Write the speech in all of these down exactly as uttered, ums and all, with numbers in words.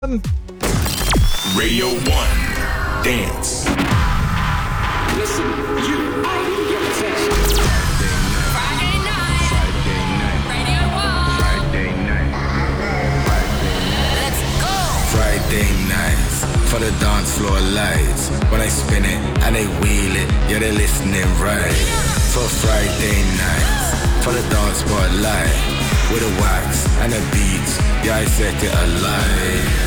Radio one Dance. Listen, you, I need your attention. Friday night. Friday night. Radio one. Friday night. Let's go. Friday nights for the dance floor lights. When I spin it and they wheel it, yeah, they're listening right. For Friday nights for the dance spotlight with the wax and the beats, yeah, I set it alight.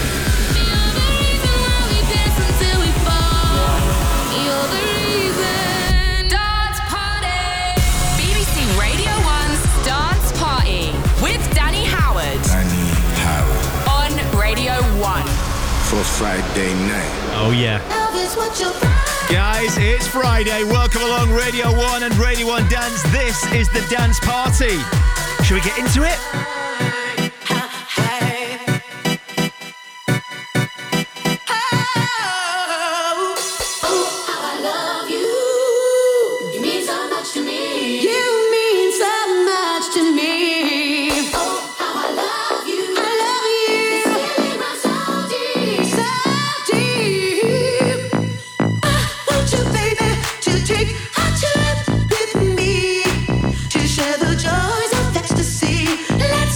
For Friday night. Oh yeah. Guys, it's Friday. Welcome along Radio one and Radio one Dance. This is the dance party. Should we get into it? Let's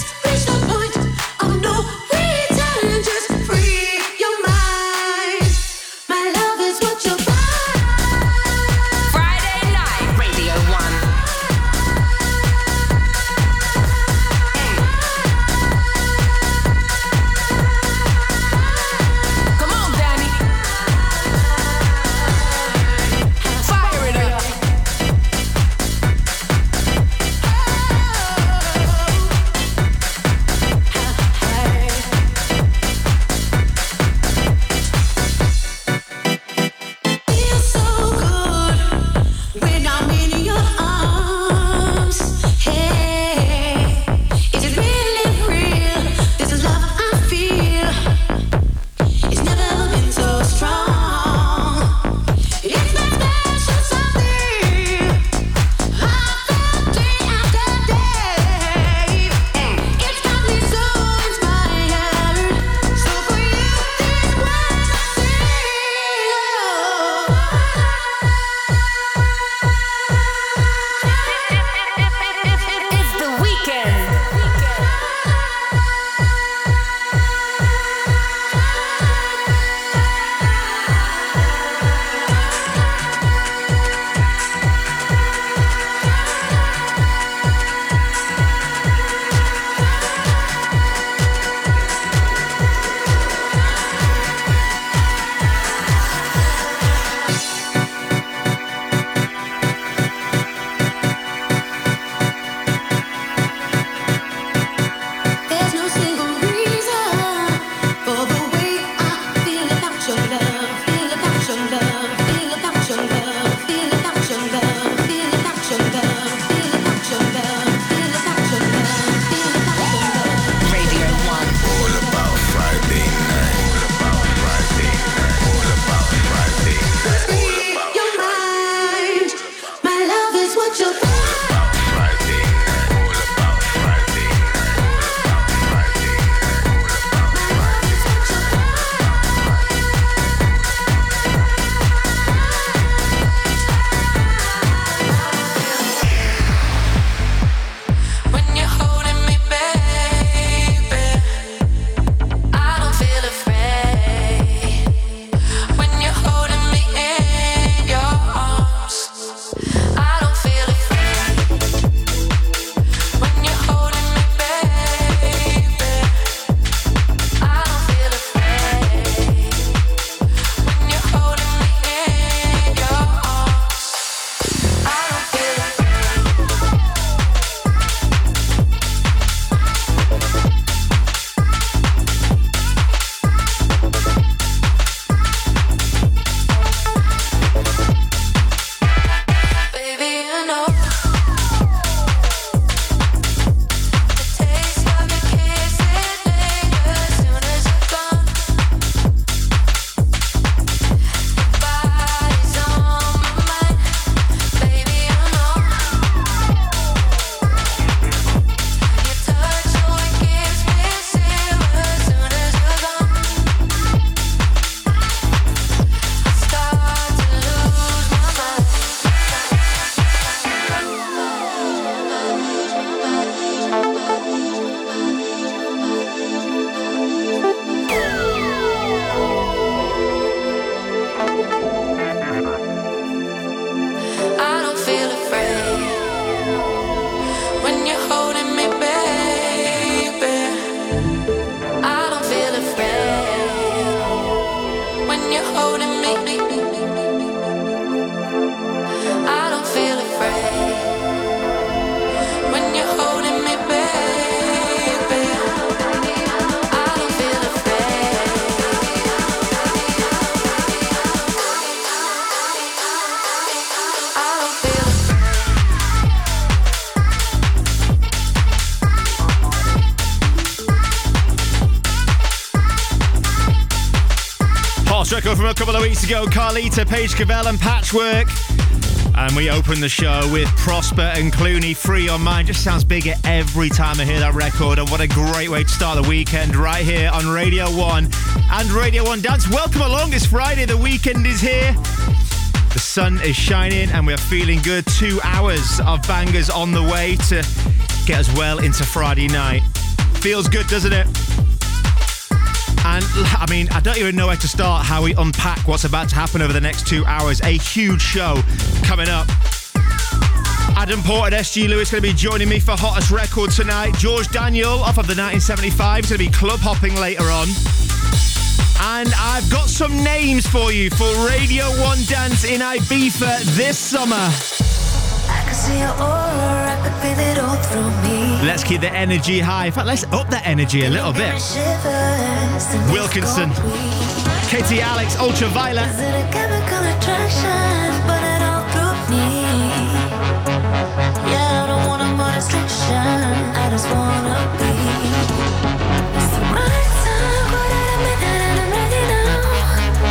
House record from a couple of weeks ago, Carlita, Paige Cavell and Patchwork. And we open the show with Prosper and Clooney, Free Your Mind. Just sounds bigger every time I hear that record. And what a great way to start the weekend right here on Radio one and Radio one Dance. Welcome along. It's Friday. The weekend is here. The sun is shining and we're feeling good. Two hours of bangers on the way to get us well into Friday night. Feels good, doesn't it? And I mean, I don't even know where to start how we unpack what's about to happen over the next two hours. A huge show coming up. Adam Port and S G Lewis going to be joining me for Hottest Record tonight. George Daniel off of the nineteen seventy-five is going to be club hopping later on. And I've got some names for you for Radio one Dance in Ibiza this summer. I can see your aura, I can feel it all through me. Let's keep the energy high. In fact, let's up that energy a little bit. Wilkinson, Katie Alex, Ultraviolet. Is it a chemical attraction, but it all through me? Yeah, I don't want no more restriction, I just wanna be. It's the right time, but at a minute and I'm ready now.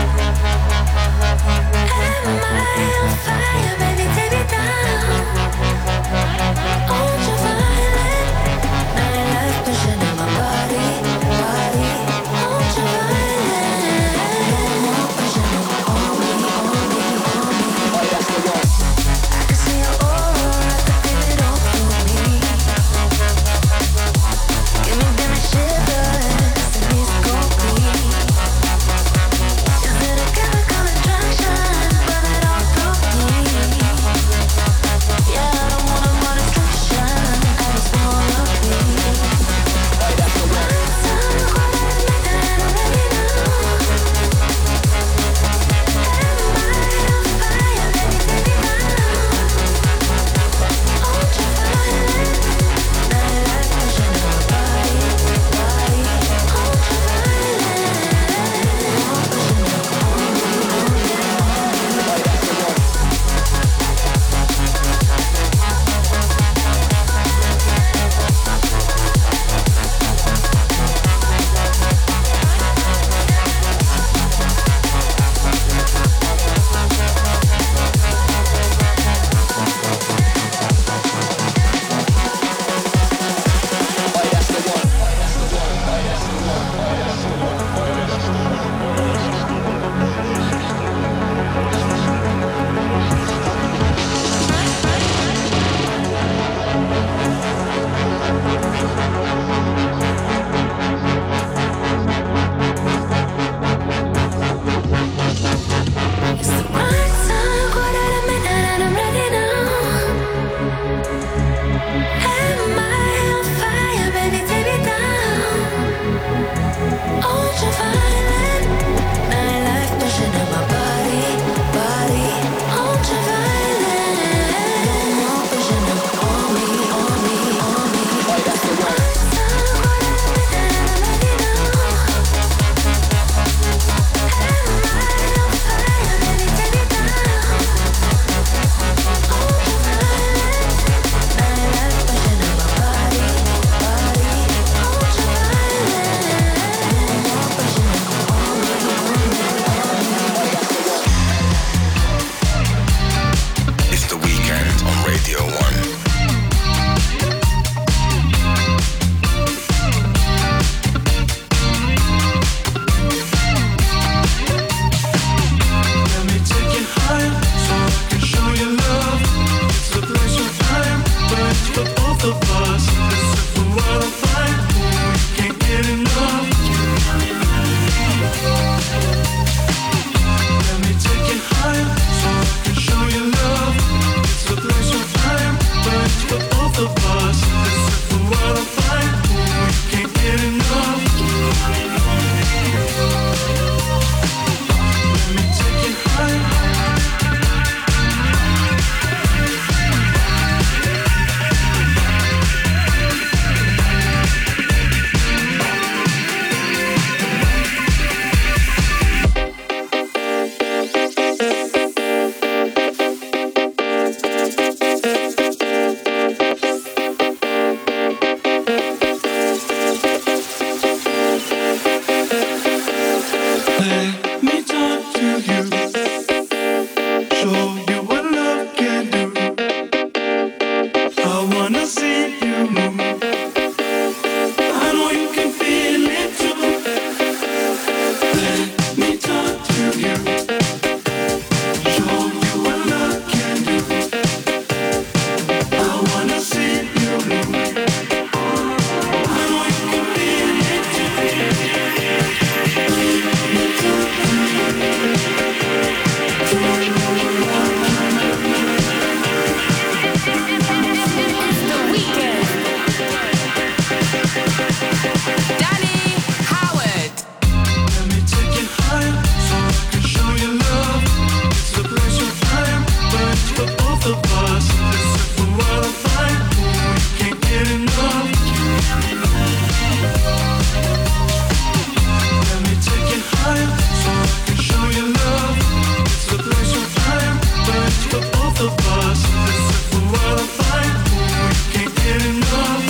Am I on fire, baby, take me down. Ultraviolet, nightlife pushing in my body, body. Ultraviolet, no more pushing on me, on me, on me. I can see your aura, I can feel it all through me. Give me, give me shivers, and it's gon' be. Is it a chemical attraction, but it all through me? Yeah, I don't want no more restriction, I just wanna be. Right time, what I admit that I'm ready now. Am I on fire, baby, take me down. Ultraviolet, nightlife pushing in my body, body. Ultraviolet, more pushing on me, on me, on me. It's the right time, quarter to midnight, and I'm ready now. Am I on fire, baby, take me down. Ultraviolet, nightlife pushing in my body, body. Ultraviolet, no more pushing on me, on me, on me. It's the right time, quarter to midnight, and I'm ready now. Am I on fire, baby, take me down. Ultraviolet, nightlife pushing in my body, body. Ultraviolet, more pushing on me, on me, on me. It's the weekend on Radio one. Let me take you higher, so I can show you love. It's a place of time, but it's for both of us. Listen for what I find, ooh, you can't get enough. Let me take you higher, so I can show you love. It's a place of time, but it's for both of us. Listen for what I find, ooh, you can't get enough. Let me take you higher. Let me touch higher so I can show you love. It's a place you'll find, but it's for both of us. Except for what I find, ooh, you can't get enough. Let me take you higher so I can show you love. It's a place you'll find, but it's for both of us. Except for what I find, ooh, you can't get enough.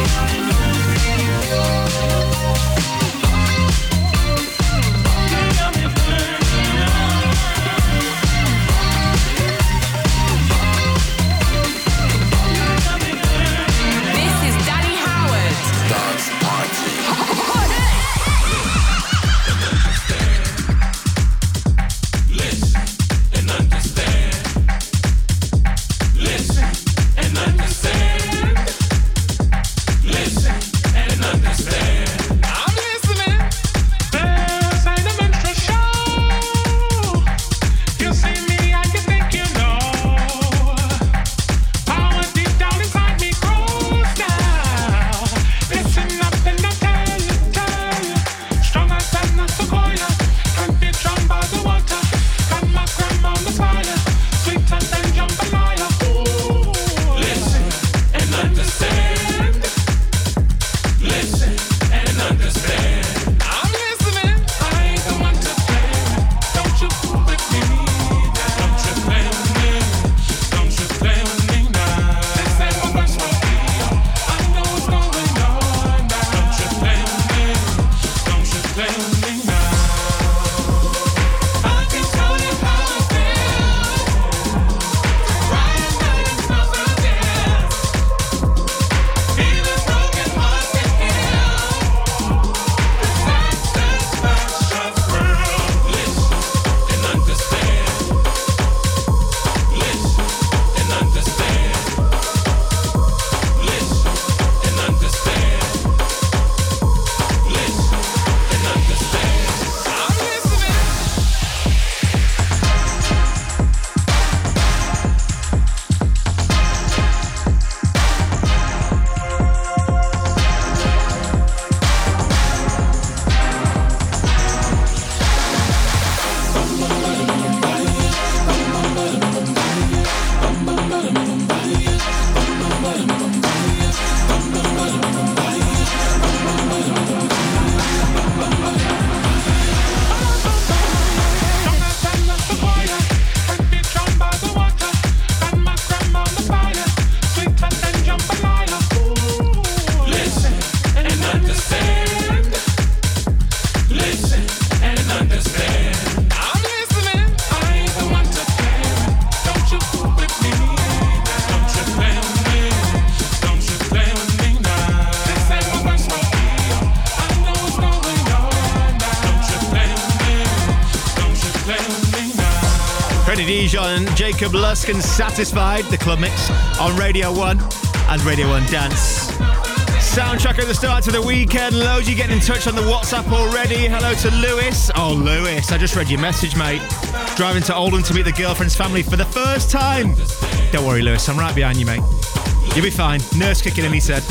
Jacob Luskin, Satisfied, the club mix on Radio one and Radio one Dance. Soundtrack at the start of the weekend. Loads you getting in touch on the WhatsApp already. Hello to Lewis. Oh, Lewis, I just read your message, mate. Driving to Oldham to meet the girlfriend's family for the first time. Don't worry, Lewis, I'm right behind you, mate. You'll be fine. Nurse kicking him, he said.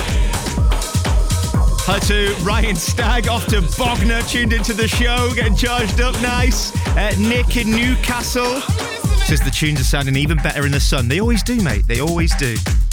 Hello to Ryan Stagg, off to Bognor, tuned into the show, getting charged up, nice. Uh, Nick in Newcastle says the tunes are sounding even better in the sun. They always do, mate. They always do.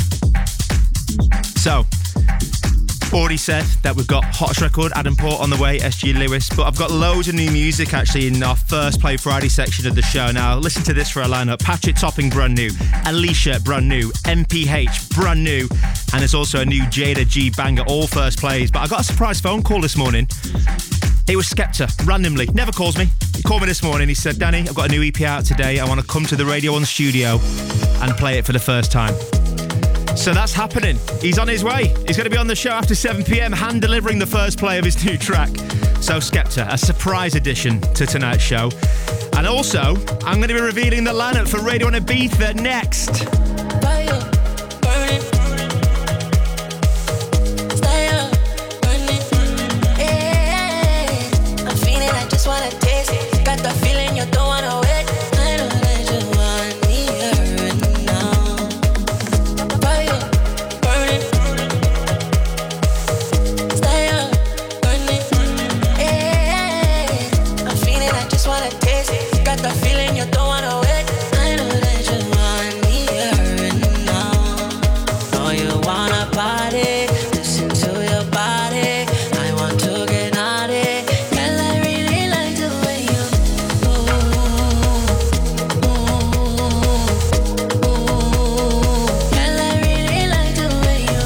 So, already said that we've got Hottest Record, Adam Port on the way, S G Lewis, but I've got loads of new music actually in our first Play Friday section of the show. Now, listen to this for a lineup. Patrick Topping, brand new. Alicia, brand new. M P H, brand new. And there's also a new Jada G banger, all first plays. But I got a surprise phone call this morning. It was Skepta, randomly. Never calls me. He called me this morning. He said, Danny, I've got a new E P out today. I want to come to the Radio one studio and play it for the first time. So that's happening. He's on his way. He's going to be on the show after seven p.m, hand delivering the first play of his new track. So Skepta, a surprise addition to tonight's show. And also, I'm going to be revealing the lineup for Radio one Ibiza next. Feeling just wanna taste it. Got the feeling you don't wanna wait. I know that you want me here and now. Know you wanna party, listen to your body. I want to get naughty. Girl, I really like the way you move. Girl, I really like the way you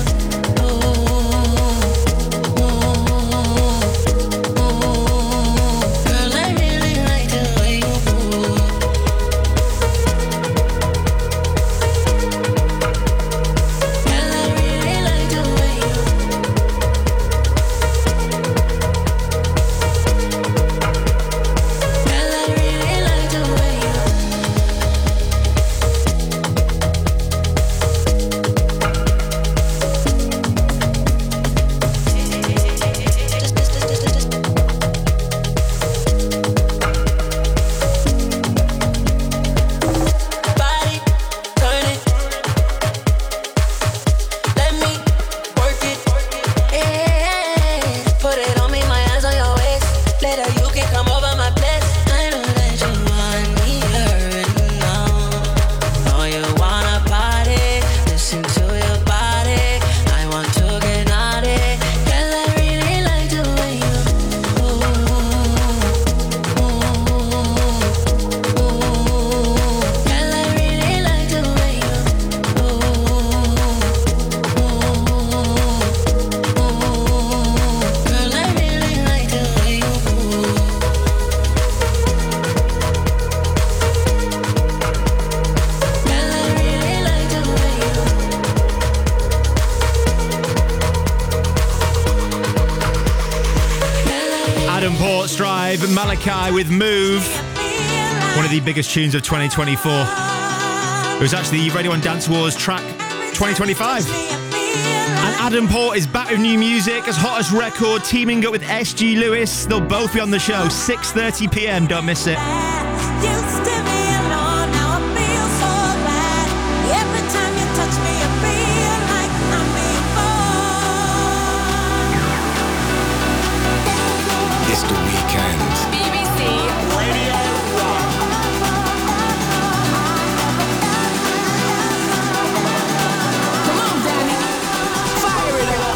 move. Girl, I really like the way you move. Girl, I really like the way you. Girl, I really like the way you. Body, turn it. Let me work it. Yeah. Put it on me, my hands on your waist. Later you can come over my place. I know that you want me here and now. Know you wanna party, listen to your body. I want to get naughty. Girl, I really like the way you move. Girl, I really like the way you move. Girl, I really like the way you move. Girl, I really like the way you. Adam Portstrive, Malachi with Move. One of the biggest tunes of twenty twenty-four. It was actually the Radio one Dance Awards track twenty twenty-five. And Adam Port is back with new music, his hottest record, teaming up with S G Lewis. They'll both be on the show, six thirty p.m. Don't miss it. Used to be alone, now I feel so glad. Every time you touch me, I feel like I'm being born. It's the weekend. B B C Radio one. Come on, Danny. Fire it up.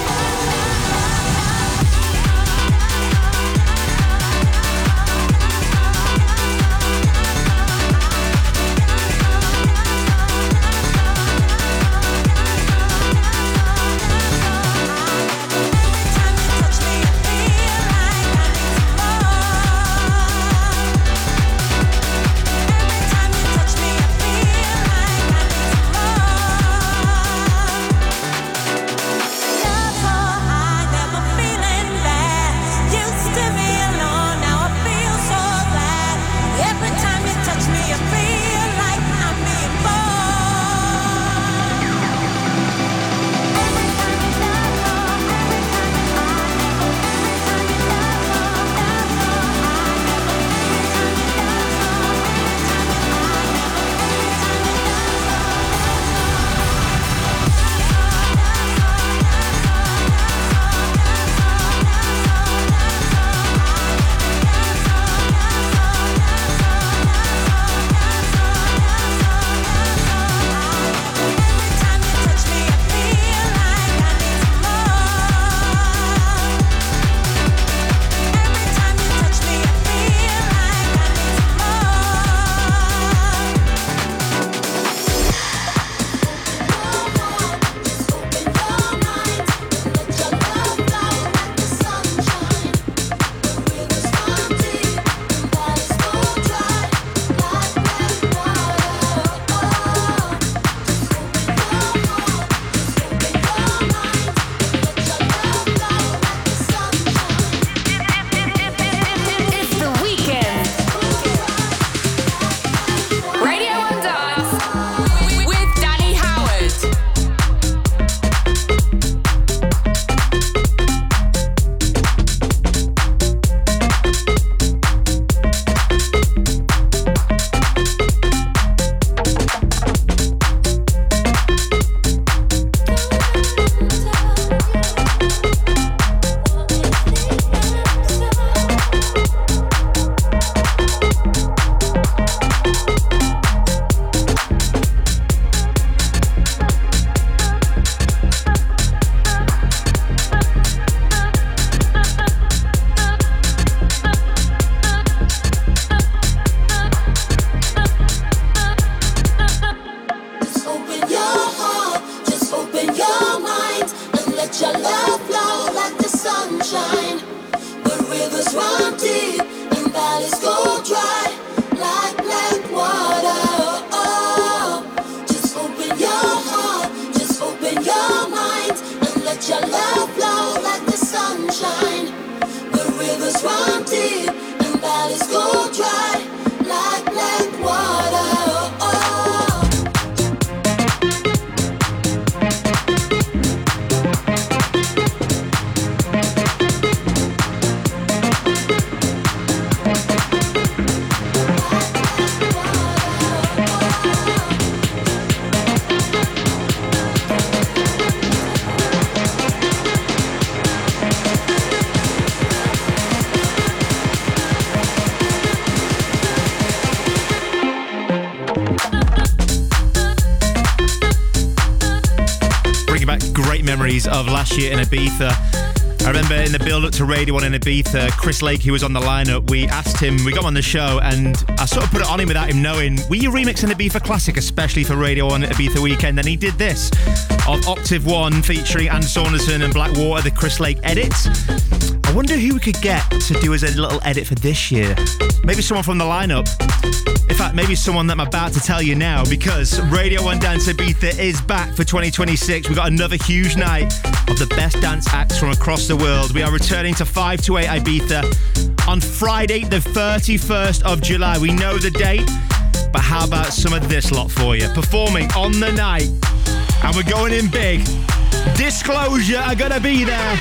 memories of last year in Ibiza. I remember in the build-up to Radio one in Ibiza, Chris Lake, who was on the lineup, we asked him, we got him on the show, and I sort of put it on him without him knowing, will you remix an Ibiza classic, especially for Radio one Ibiza weekend? And he did this, of Octave one featuring Ann Saunderson and Blackwater, the Chris Lake edits. I wonder who we could get to do as a little edit for this year. Maybe someone from the lineup. In fact, maybe someone that I'm about to tell you now, because Radio one Dance Ibiza is back for twenty twenty-six. We've got another huge night of the best dance acts from across the world. We are returning to five to eight Ibiza on Friday, the thirty-first of July. We know the date, but how about some of this lot for you? Performing on the night, and we're going in big. Disclosure are going to be there.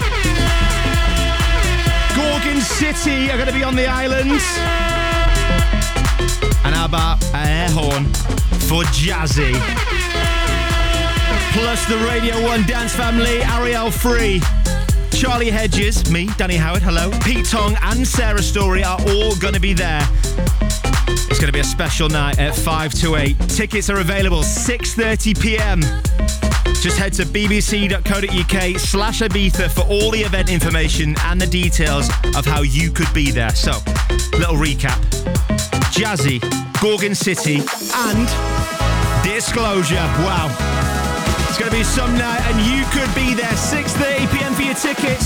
Gorgon City are going to be on the islands. And how about an air horn for Jazzy? Plus the Radio one Dance family, Ariel Free, Charlie Hedges, me, Danny Howard, hello, Pete Tong and Sarah Story are all going to be there. It's going to be a special night at five to eight. Tickets are available six thirty p.m. Just head to bbc.co.uk slash Ibiza for all the event information and the details of how you could be there. So, little recap. Jazzy, Gorgon City, and Disclosure. Wow. It's going to be some night, and you could be there. six thirty p.m. for your tickets.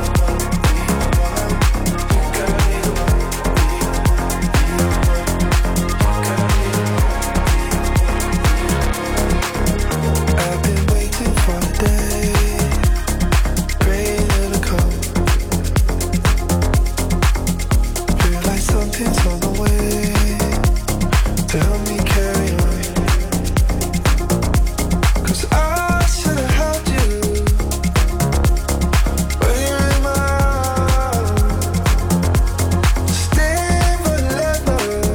I've been waiting for the day, praying it'll come. Feel like something's on the way to help me carry on. 'Cause I should've held you when you're in my arms. Stay forever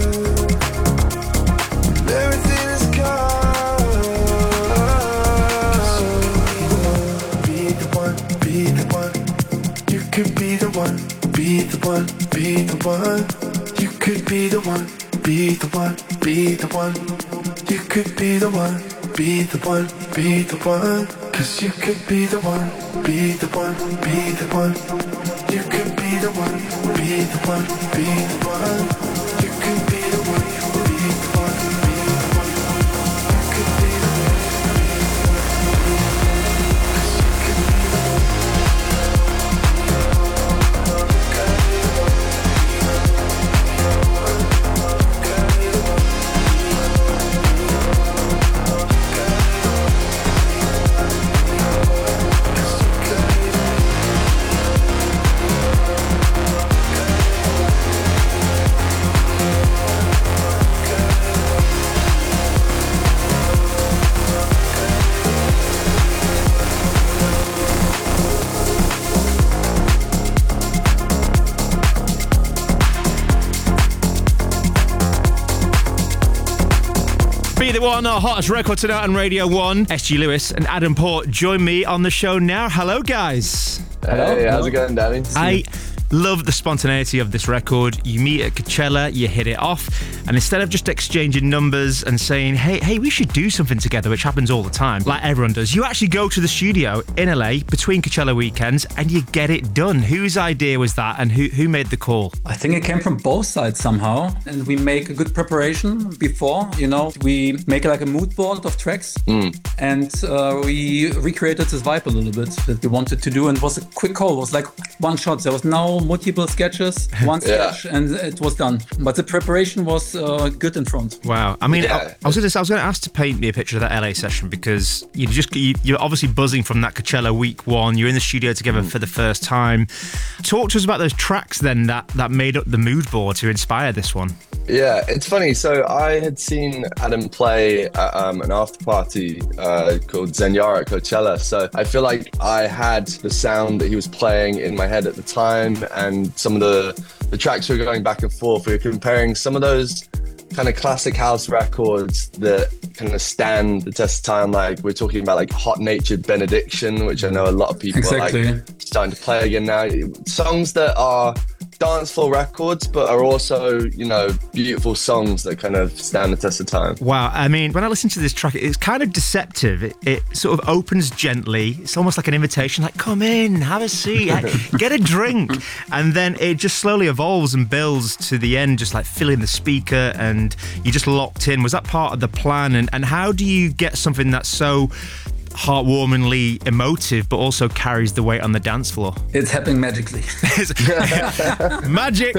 when everything is gone. 'Cause you be the one, be the one. You could be the one, be the one, be the one. You could be the one, be the one, be the one. You could be the one, be the one, be the one. 'Cause you could be the one, be the one, be the one. You could be the one, be the one, be the one. You could be the one, be the one, be the one. You could be the one, be the one. 'Cause you could be the one. Be the one, our hottest record tonight on Radio one. S G Lewis and Adam Port join me on the show now. Hello, guys. Hey, how's it going, Danny? I love the spontaneity of this record. You meet at Coachella, you hit it off, and instead of just exchanging numbers and saying, hey, hey, we should do something together, which happens all the time, like everyone does, you actually go to the studio in L A between Coachella weekends and you get it done. Whose idea was that, and who, who made the call? I think it came from both sides somehow, and we make a good preparation before, you know, we make like a mood board of tracks, Mm. and uh, we recreated this vibe a little bit that we wanted to do, and it was a quick call. It was like one shot. There was no multiple sketches, one Yeah. sketch, and it was done. But the preparation was uh, good in front. Wow. I mean, Yeah. I, I was going to I was going to ask to paint me a picture of that L A session, because you just you, you're obviously buzzing from that Coachella week one. You're in the studio together for the first time. Talk to us about those tracks then that that made up the mood board to inspire this one. Yeah, it's funny. So I had seen Adam play at um, an after party uh, called Zenyara at Coachella. So I feel like I had the sound that he was playing in my head at the time, and some of the the tracks were going back and forth. We were comparing some of those kind of classic house records that kind of stand the test of time. Like we're talking about like Hot Natured Benediction, which I know a lot of people Exactly. are like starting to play again now. Songs that are dance floor records, but are also, you know, beautiful songs that kind of stand the test of time. Wow, I mean, when I listen to this track, it's kind of deceptive. It, it sort of opens gently. It's almost like an invitation, like, come in, have a seat, get a drink. And then it just slowly evolves and builds to the end, just like filling the speaker, and you're just locked in. Was that part of the plan? And, and how do you get something that's so heartwarmingly emotive but also carries the weight on the dance floor? It's happening magically. Magic.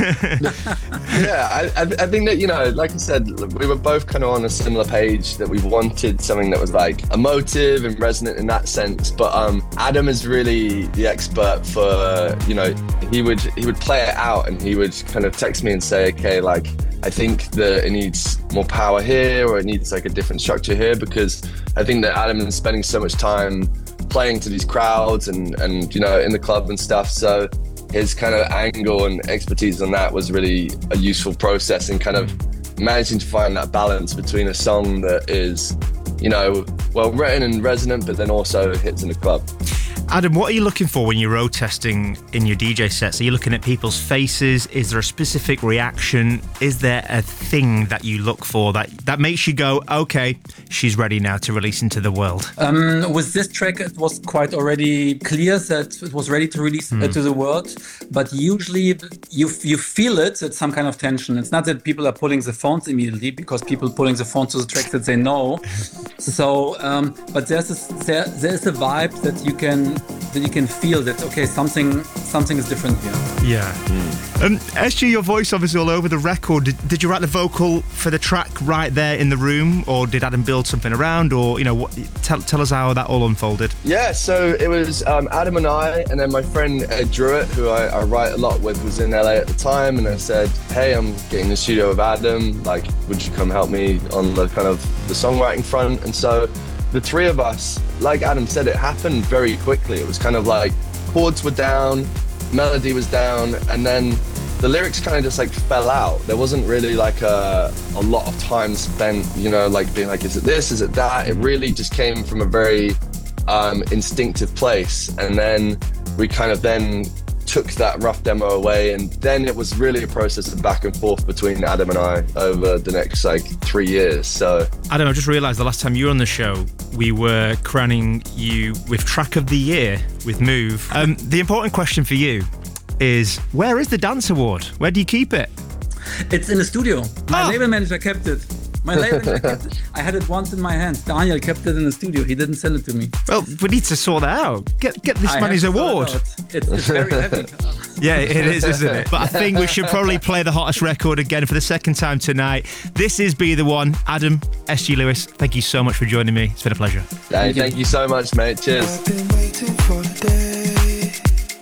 Yeah, I, I, I think that, you know, like I said, we were both kind of on a similar page, that we wanted something that was like emotive and resonant in that sense. But um, Adam is really the expert for, you know, he would he would play it out and he would kind of text me and say, okay, like, I think that it needs more power here, or it needs like a different structure here, because I think that Adam is spending so much time playing to these crowds and, and you know, in the club and stuff. So his kind of angle and expertise on that was really a useful process, and kind of managing to find that balance between a song that is, you know, well written and resonant, but then also hits in the club. Adam, what are you looking for when you're road testing in your D J sets? Are you looking at people's faces? Is there a specific reaction? Is there a thing that you look for that, that makes you go, okay, she's ready now to release into the world? Um, with this track, it was quite already clear that it was ready to release Mm. uh, to the world. But usually you you feel it, it's some kind of tension. It's not that people are pulling the phones immediately, because people pulling the phones to the tracks that they know. So, um, but there's a, there there's a vibe that you can that you can feel that, okay, something something is different here. Yeah. Mm. Um, S G, your voice obviously all over the record. Did, did you write the vocal for the track right there in the room, or did Adam build something around, or, you know, what, tell, tell us how that all unfolded? Yeah, so it was um, Adam and I, and then my friend Ed Druitt, who I, I write a lot with, was in L A at the time, and I said, hey, I'm getting in the studio with Adam, like, would you come help me on the kind of the songwriting front? And so the three of us, like Adam said, it happened very quickly. It was kind of like chords were down, melody was down, and then the lyrics kind of just like fell out. There wasn't really like a, a lot of time spent, you know, like being like, is it this, is it that? It really just came from a very um, instinctive place. And then we kind of then took that rough demo away, and then it was really a process of back and forth between Adam and I over the next like three years. So Adam, I just realised the last time you were on the show, we were crowning you with Track of the Year with Move. Um, the important question for you is, where is the Dance Award? Where do you keep it? It's in the studio. My Ah. label manager kept it. My label manager kept it. I had it once in my hands. Daniel kept it in the studio. He didn't send it to me. Well, we need to sort that out. Get get this I man his have to sort award. it out. It's, it's very heavy. Yeah, it is, isn't it? But I think we should probably play the hottest record again for the second time tonight. This is Be The One. Adam, S G Lewis, thank you so much for joining me. It's been a pleasure. hey, thank you so much, mate. Cheers. I've been waiting for the day,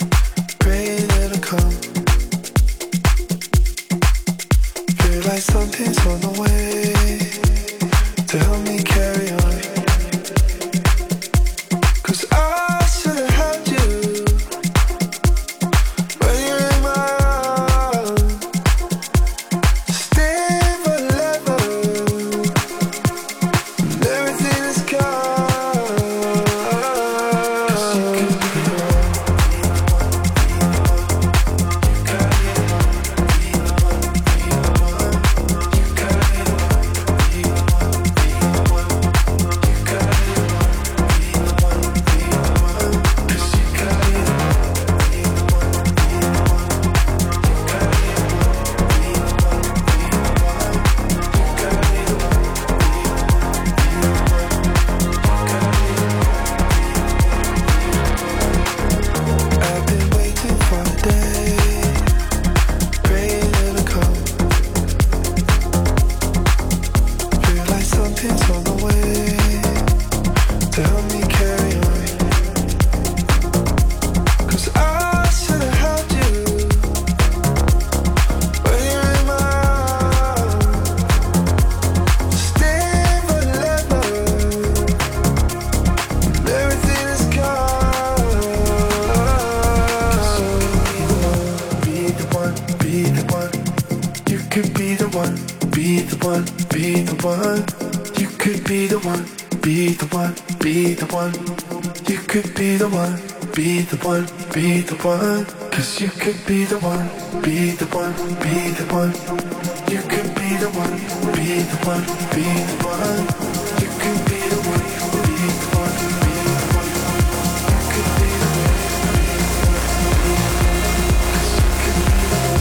praying it'll come. Feel like something's on the way to help me carry on. 'Cause I should have had you when you're in my arms. Stay forever, and everything is gone. 'Cause you can be the one, be the one, be the one. You got it all, be the one, be the one. You got it all. one. You could be the one, be the one, be the one. Cause you could be the one, be the one, be the one. You could be the one, be the one, be the one. You could be the one, be the one, be the one. You could be the one, be the one, be the one. Cause you could be the one.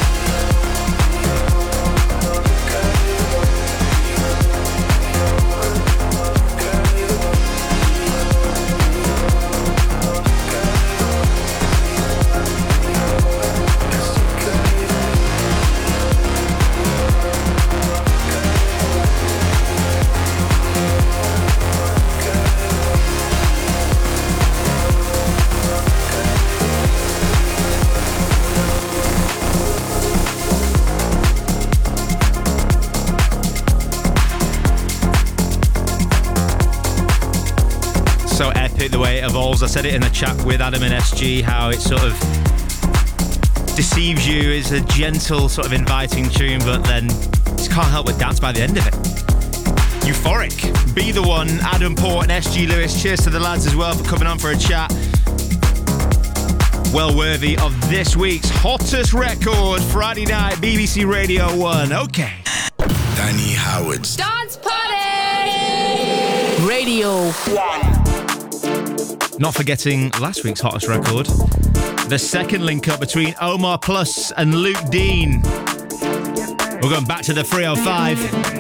So epic the way it evolves. I said it in the chat with Adam and S G, how it sort of deceives you. It's a gentle, sort of inviting tune, but then just can't help but dance by the end of it. Euphoric. Be the One, Adam Port and S G Lewis. Cheers to the lads as well for coming on for a chat. Well worthy of this week's hottest record, Friday night, B B C Radio one. Okay. Danny Howard's Dance Party! Radio one. Not forgetting last week's hottest record, the second link up between Omar Plus and Luke Dean. We're going back to the three oh five.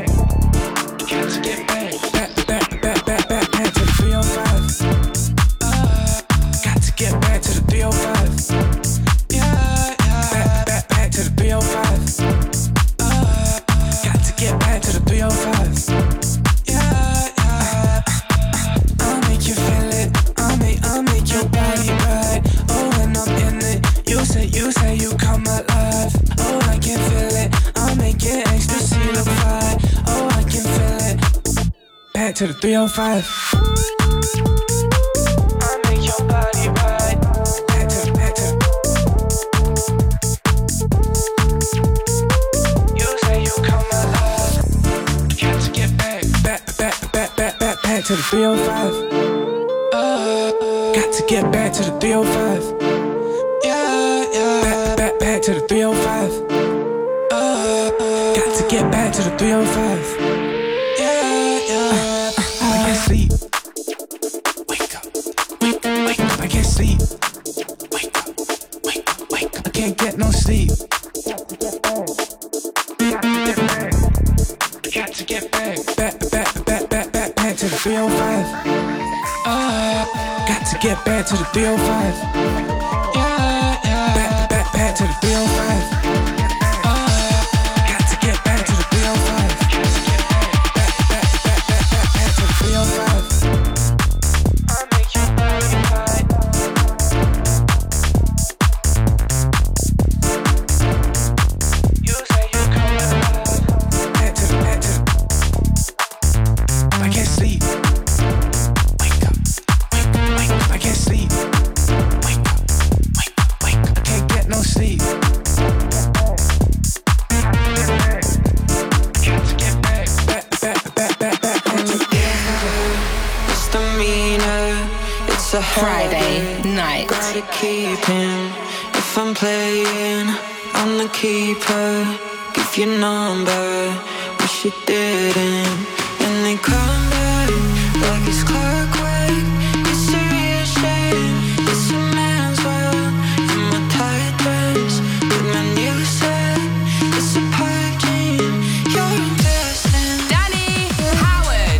To the three oh five. I'll make your body right. Back to the, back to the. You say you come alive. Got to get back, back, back, back, back, back, back to the three oh five. Uh, got to get back to the three oh five. Yeah, yeah. Back, back, back to the three oh five. Uh, got to get back to the three oh five. Sleep. Wake up. Wake, wake up. I can't sleep. Wake up. Wake, wake up. I can't get no sleep. Got to get back. Back, back, back, back, back, back to the three oh five. Uh, got to get back to the three oh five. Yeah, yeah. Back, back, back to the three oh five. Uh, got to get back to the three oh five. Friday night. Gotta keep him. If I'm playing, I'm the keeper. Give your number, wish you didn't. And they come back like it's clockwork. It's a real shame. It's a man's world. In my tight dress, with my new set. It's a pipe dream. You're investing. Danny Howard.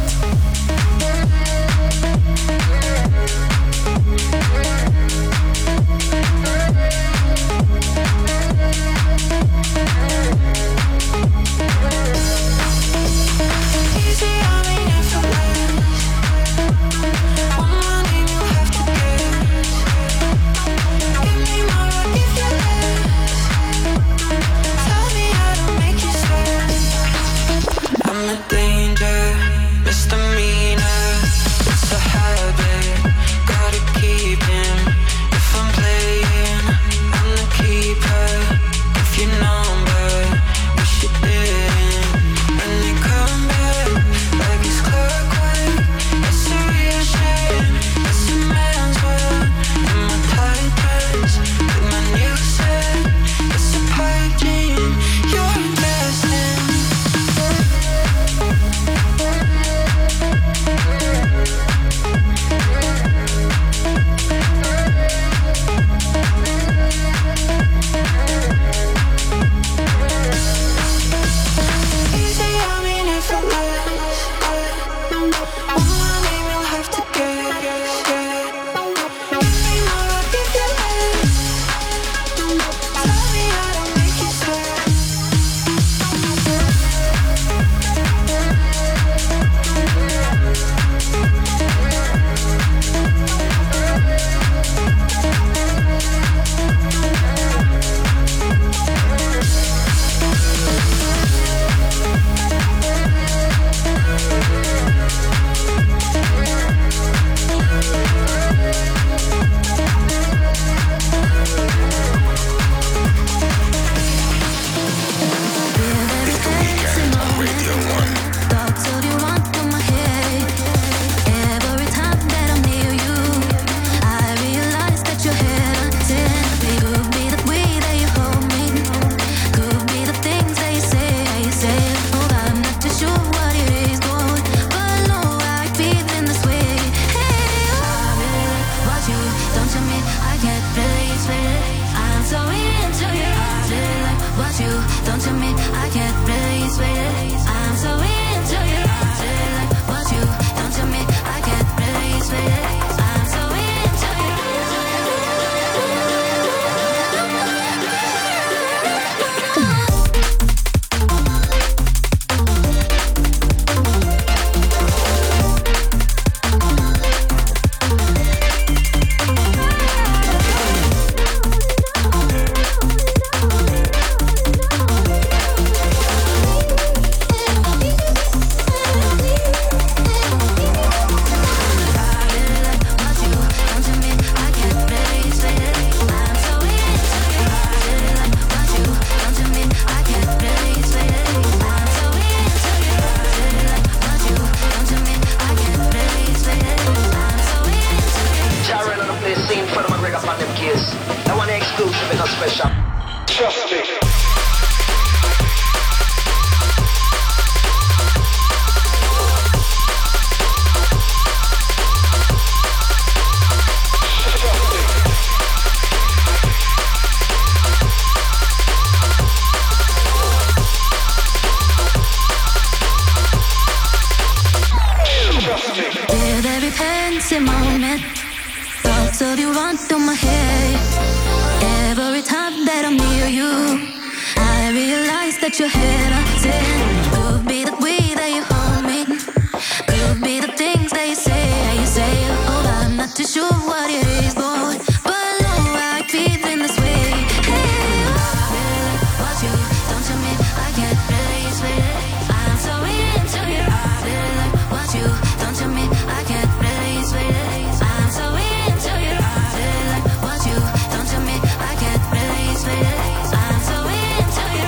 Easy on me, effortless. case. That one exclusive and not special. Trust me. With every fancy moment, thoughts of you run through my head. Every time that I'm near you, I realize that you're hesitant. Could be the way that you hold me, could be the things that you say. You say, oh, I'm not too sure what it is, boy, but I know I keep in this way. Hey, I really want you, don't tell me I can't really explain it. I'm so into you. I really like want you, don't tell me I can't really explain it. I'm so into you. I really like want you, don't tell me I can't really explain it. I'm so into you.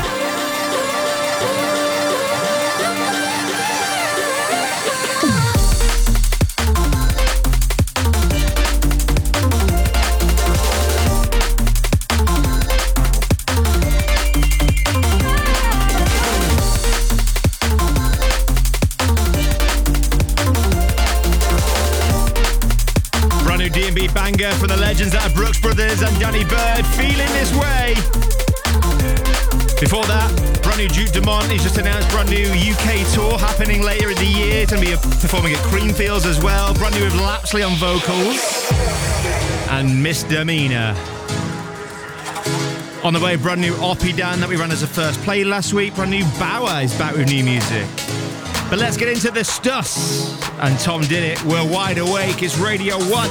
Brand new D and B banger from the legends that are Brooks Brothers and Danny Bird, Feeling This Way. Before that, brand new Duke Dumont. He's just announced brand new U K tour happening later in the year. He's going to be performing at Creamfields as well. Brand new with Lapsley on vocals and Misdemeanor. On the way, brand new Oppie Dan that we ran as a first play last week. Brand new Bauer is back with new music. But let's get into the stuss. And Tom did it. We're wide awake. It's Radio One.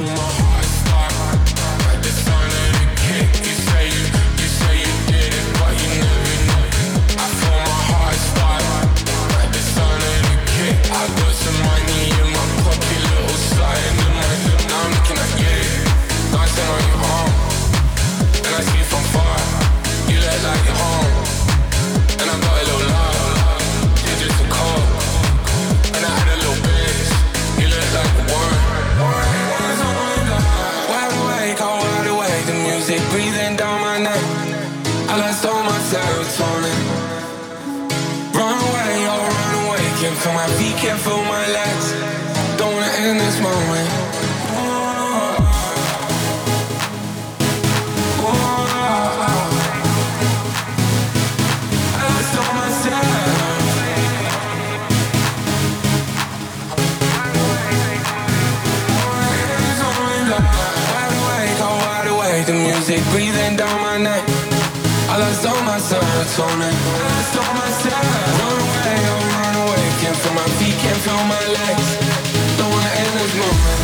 I got some money in my pocket, little slide in my lip. Now I'm looking at you, dancing on your arm. And I see you from far, you look like you're home. And I got a little love, you're just a call. And I had a little bass, you look like a worm. Wide awake, oh wide awake, the music breathing down my neck. I lost all my serotonin. Run away, oh run away, can't feel my feet, can't feel my legs. Don't wanna end this moment. Oh, oh, oh. I lost all myself. Wide awake, oh wide awake, the music breathing down my neck. I lost all my serotonin. I lost all myself. Run away, oh run away. Can't feel my feet, can't feel my legs. Don't wanna end this moment.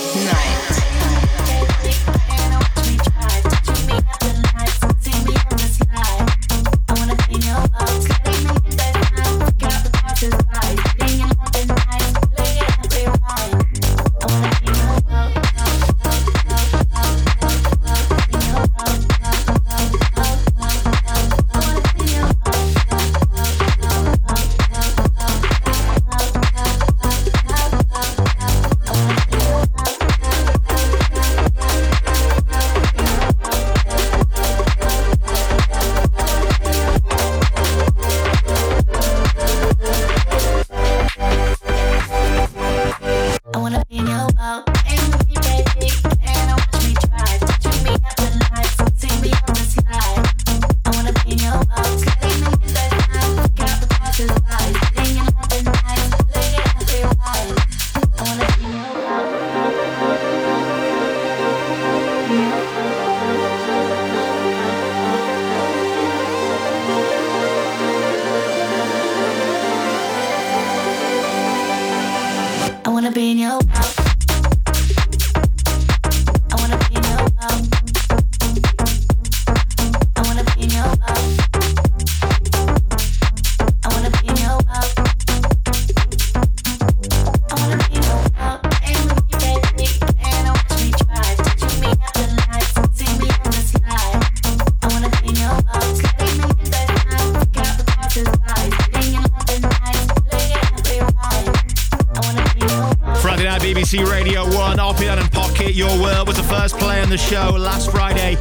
Show last Friday,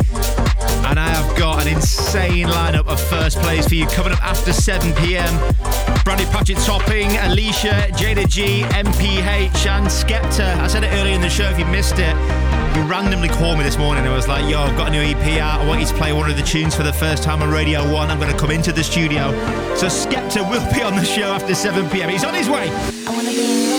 and I have got an insane lineup of first plays for you coming up after seven p.m. Brandy Patchett Topping, Alicia, Jada G, M P H and Skepta. I said it earlier in the show if you missed it. He randomly called me this morning and was like, yo, I've got a new E P out, I want you to play one of the tunes for the first time on Radio one. I'm going to come into the studio. So Skepta will be on the show after seven p.m. He's on his way. I wanna be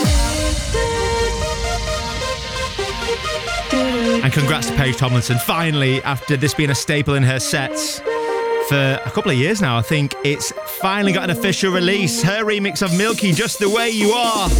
And congrats to Paige Tomlinson. Finally, after this being a staple in her sets for a couple of years now, I think it's finally got an official release. Her remix of Milky, Just the Way You Are.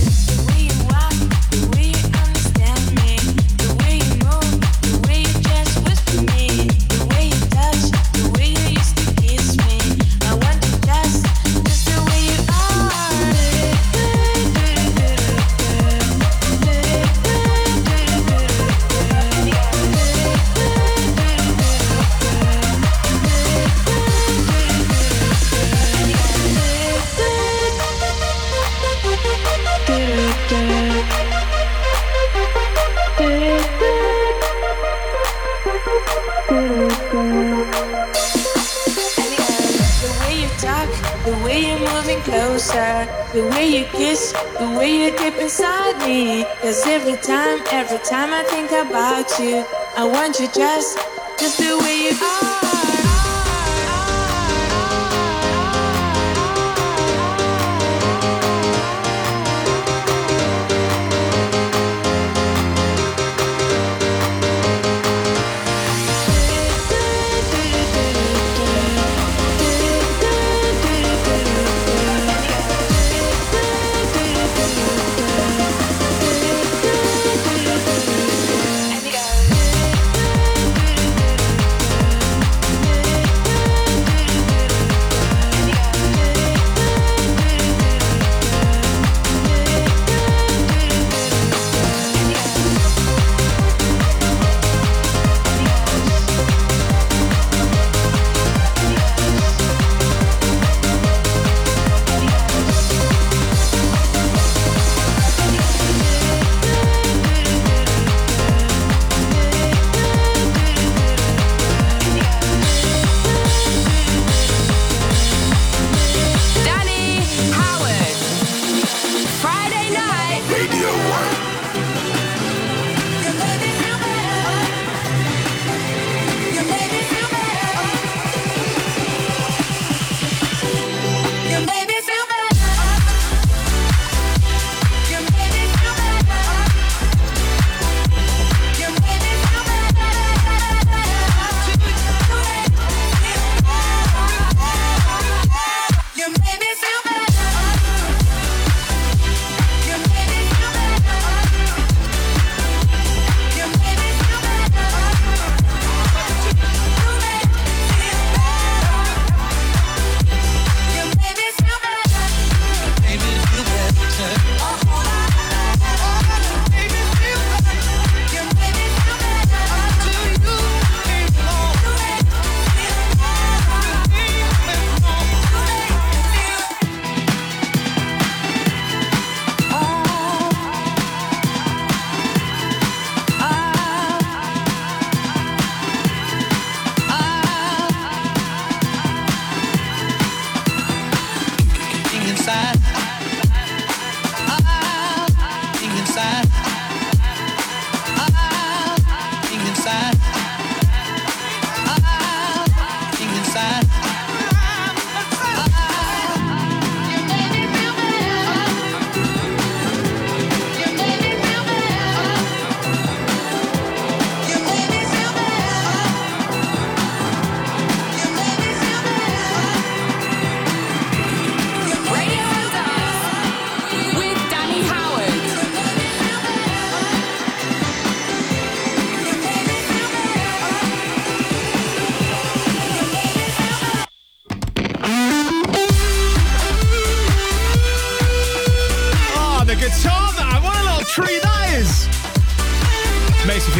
The way you kiss, the way you dip inside me. Cause every time, every time I think about you, I want you just, just the way you are.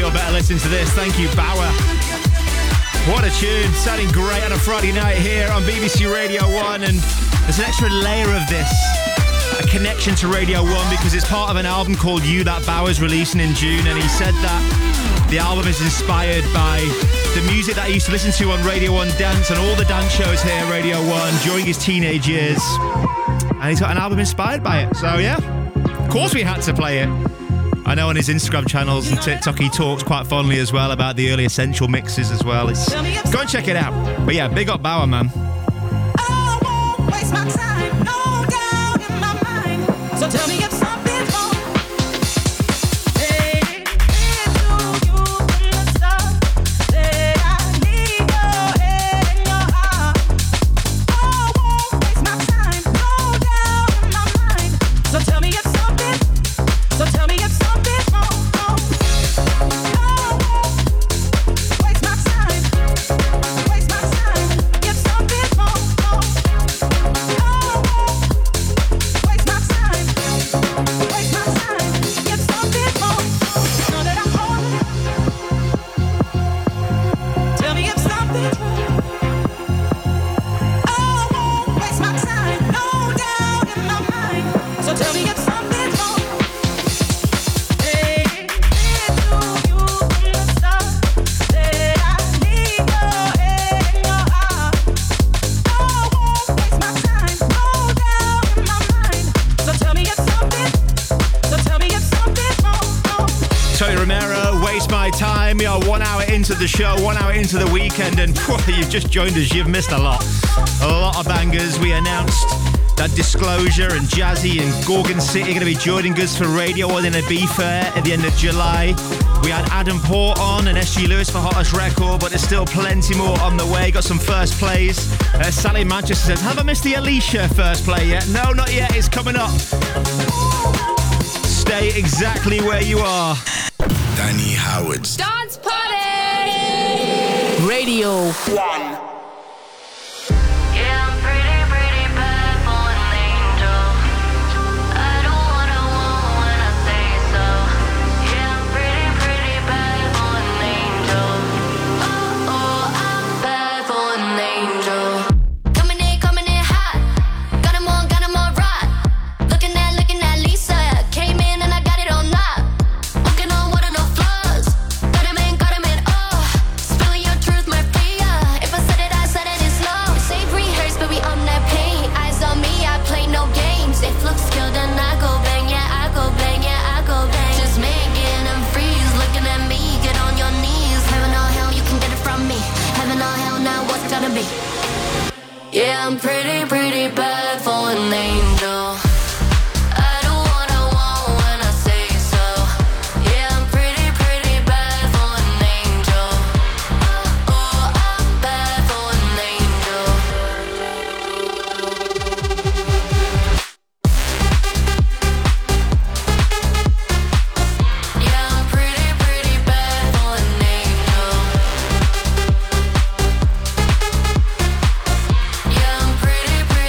sure better listen to this. Thank you, Bauer. What a tune. Sounding great on a Friday night here on B B C Radio one. And there's an extra layer of this, a connection to Radio one, because it's part of an album called You that Bauer's releasing in June. And he said that the album is inspired by the music that he used to listen to on Radio one Dance and all the dance shows here at Radio one during his teenage years. And he's got an album inspired by it. So yeah, of course we had to play it. I know on his Instagram channels and TikTok he talks quite fondly as well about the early Essential mixes as well. It's, go and check it out. But yeah, big up Bauer, man. I won't waste my time, no doubt in my mind. So tell me if something's wrong. Hey, it's to you from the start that I need your head and your heart. I won't waste my time, no doubt in my mind. So tell me if something, so tell me if something's wrong. I won't waste my time, waste my time. If something's wrong, wrong. I won't waste my time, waste my time. If something's wrong, know that I'm calling. Tell me if something's wrong. I won't waste my time, no doubt in my mind. So tell me if something's wrong. Hey, it's to you from the start that I need your head and your heart. I won't waste my time, no doubt in my mind. So tell me if something, so tell me if something's wrong, wrong. Tony Romero, Waste My Time. We are one hour into the show, one hour into the weekend, and whew, you've just joined us. You've missed a lot. A lot of bangers. We announced that Disclosure and Jazzy and Gorgon City are going to be joining us for Radio one in Ibiza at the end of July. We had Adam Port on and S G Lewis for Hottest Record, but there's still plenty more on the way. Got some first plays. Uh, Sally Manchester says, have I missed the Alicia first play yet? No, not yet. It's coming up. Stay exactly where you are. Danny Howard's Dance Party! Radio one. Yeah, I'm pretty, pretty bad for an angel. I don't wanna want when I say so. Yeah, I'm pretty, pretty bad for an angel. Oh, oh, I'm bad for an angel. Coming in, coming in hot. Got 'em on, got 'em on rock. Looking at, looking at Lisa. Came in and I got it on knock. Walking on what are no flaws. Got 'em in, got 'em in, oh. Spilling your truth, my fear. If I said it, I said it in slow. Save rehearse, but we own that pain. Eyes on me, I play no games. If looks good, then I go bang, yeah, I go bang, yeah, I go bang. Just making them freeze, looking at me, get on your knees. Heaven or hell, you can get it from me. Heaven or hell, now what's gonna be? Yeah, I'm pretty, pretty bad for an angel. I don't wanna want when I say so. Yeah, I'm pretty, pretty bad for an angel. Oh, oh, I'm bad for an angel. Yeah, I'm pretty, pretty bad for an angel. Yeah, I'm pretty, pretty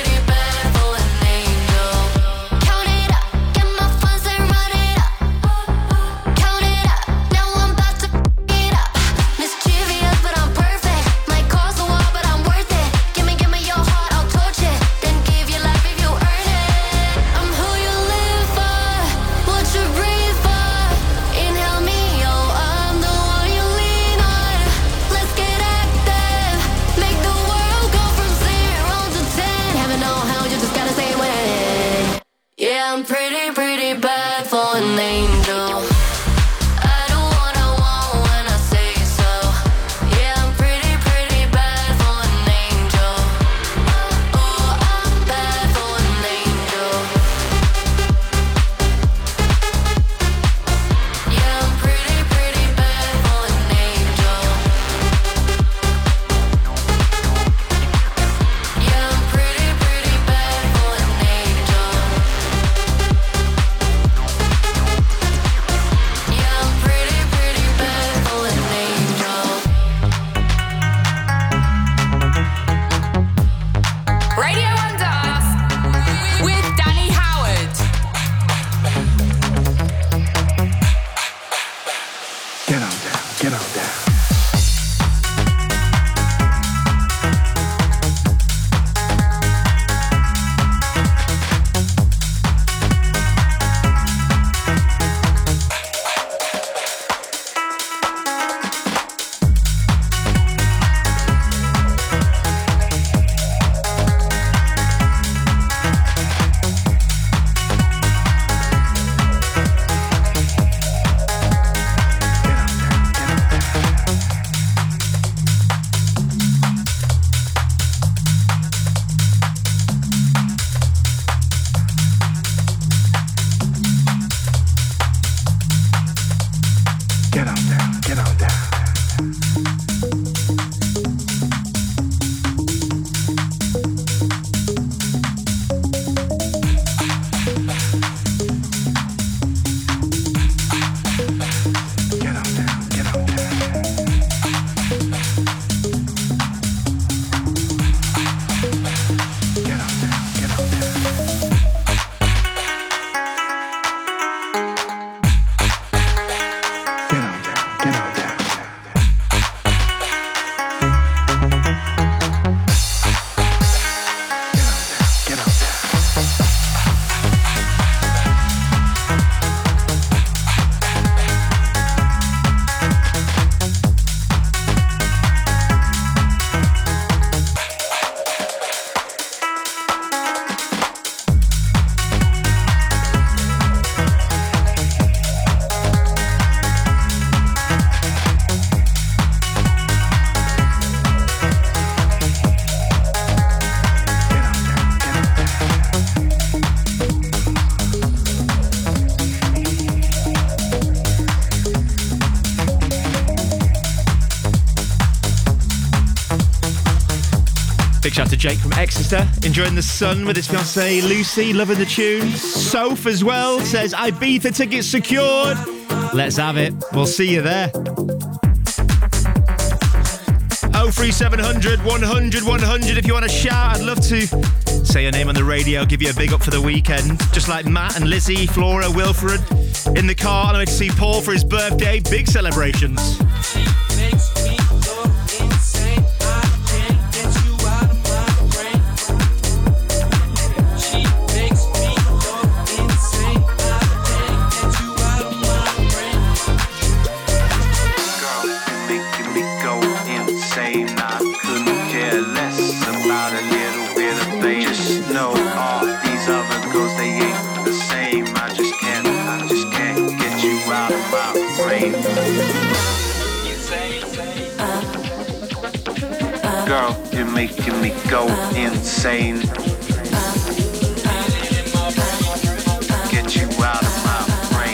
get on down. Big shout to Jake from Exeter, enjoying the sun with his fiancée Lucy, loving the tune. Soph as well says, Ibiza tickets secured. Let's have it. We'll see you there. oh three seven hundred, one hundred, one hundred if you want to shout. I'd love to say your name on the radio, give you a big up for the weekend. Just like Matt and Lizzie, Flora, Wilfred in the car on the way to see Paul for his birthday. Big celebrations. Girl, you're making me go insane. Get you out of my brain.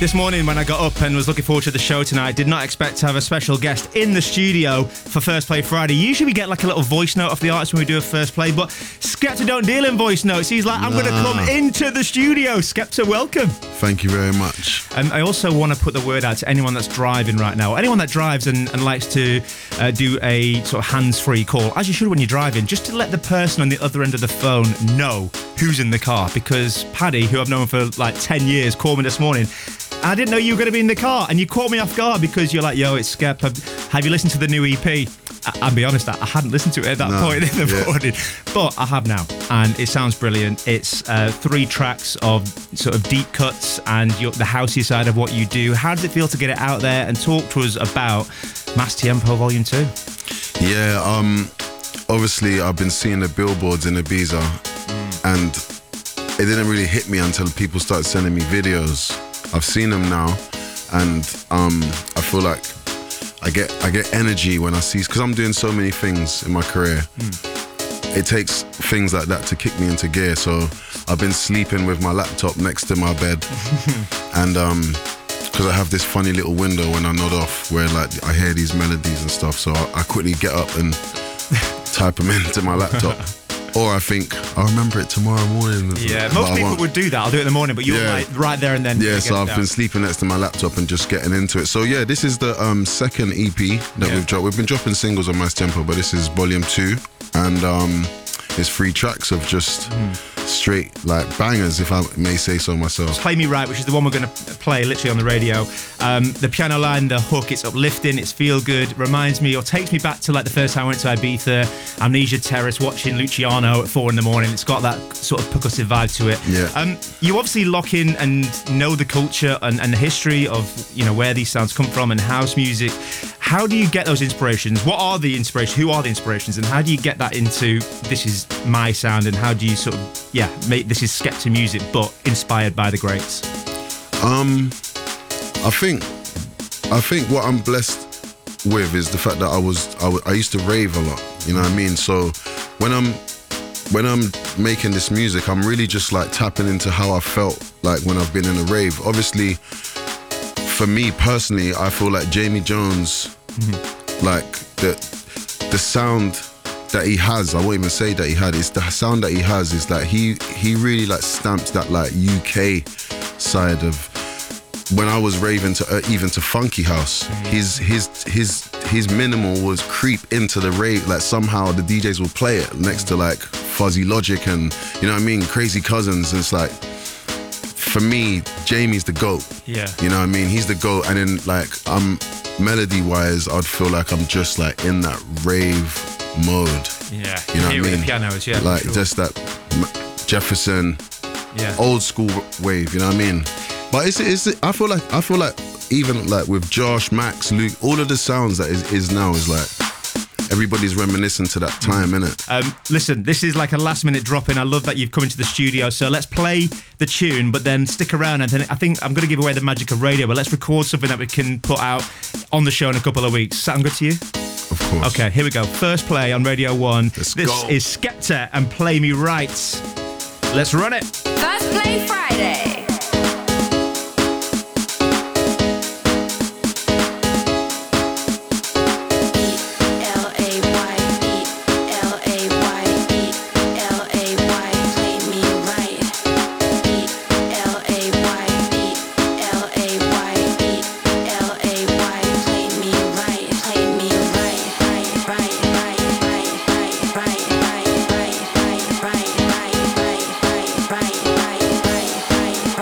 This morning when I got up and was looking forward to the show tonight, did not expect to have a special guest in the studio for First Play Friday. Usually we get like a little voice note off the artist when we do a First Play, but Skepta don't deal in voice notes. He's like, I'm Nah. going to come into the studio. Skepta, welcome. Thank you very much. And I also want to put the word out to anyone that's driving right now, anyone that drives and, and likes to uh, do a sort of hands-free call, as you should when you're driving, just to let the person on the other end of the phone know who's in the car. Because Paddy, who I've known for like ten years, called me this morning. I didn't know you were going to be in the car, and you caught me off guard because you're like, yo, it's Skep. Have, have you listened to the new E P? I, I'll be honest, I, I hadn't listened to it at that No, point in the yeah. morning, but I have now, and it sounds brilliant. It's uh, three tracks of sort of deep cuts and your, the housey side of what you do. How does it feel to get it out there and talk to us about Mass Tiempo Volume two? Yeah, um, obviously I've been seeing the billboards in Ibiza, mm. and it didn't really hit me until people started sending me videos. I've seen them now, and um, I feel like I get I get energy when I see, because I'm doing so many things in my career. Mm. It takes things like that to kick me into gear. So I've been sleeping with my laptop next to my bed, and um, because I have this funny little window when I nod off where like I hear these melodies and stuff. So I, I quickly get up and type them into my laptop. Or I think, I'll remember it tomorrow morning. Yeah, But most I people won't. would do that. I'll do it in the morning, but you're Yeah. like right there and then. Yeah, get so it I've down. been sleeping next to my laptop and just getting into it. So yeah, this is the um, second E P that Yeah. we've dropped. We've been dropping singles on Mass Tempo, but this is volume two. And um, it's three tracks of just straight like bangers, if I may say so myself. Play Me Right, which is the one we're going to play literally on the radio. Um, the piano line, the hook, it's uplifting, it's feel good, reminds me or takes me back to like the first time I went to Ibiza, Amnesia Terrace, watching Luciano at four in the morning. It's got that sort of percussive vibe to it. Yeah. Um, you obviously lock in and know the culture and, and the history of, you know, where these sounds come from and house music. How do you get those inspirations? What are the inspirations? Who are the inspirations? And how do you get that into this is my sound? And how do you sort of, yeah, make this is Skepta music, but inspired by the greats? Um, I think, I think what I'm blessed with is the fact that I was, I, w- I used to rave a lot. You know what I mean? So when I'm, when I'm making this music, I'm really just like tapping into how I felt like when I've been in a rave. Obviously, for me personally, I feel like Jamie Jones, mm-hmm. like the the sound that he has, I won't even say that he had, it's the sound that he has is that he he really like stamps that like U K side of when I was raving to uh, even to funky house. Mm-hmm. His his his his minimal was creep into the rave, like somehow the D Js will play it next to like Fuzzy Logic and you know what I mean, Crazy Cousins. And it's like, for me, Jamie's the GOAT. Yeah. You know what I mean? He's the GOAT. And then like I'm melody wise, I'd feel like I'm just like in that rave mode. Yeah. You know what I Hearing mean? the pianos, yeah. Like sure. just that M- Jefferson, Yeah. old school wave, you know what I mean? But it's it's I feel like I feel like even like with Josh, Max, Luke, all of the sounds that is, is now is like everybody's reminiscent to that time, innit? Um, listen, this is like a last minute drop in. I love that you've come into the studio. So let's play the tune, but then stick around. And then I think I'm going to give away the magic of radio, but let's record something that we can put out on the show in a couple of weeks. Sound good to you? Of course. Okay, here we go. First play on Radio one. Let's this go. is Skepta and Play Me Right. Let's run it. First Play Friday. Right.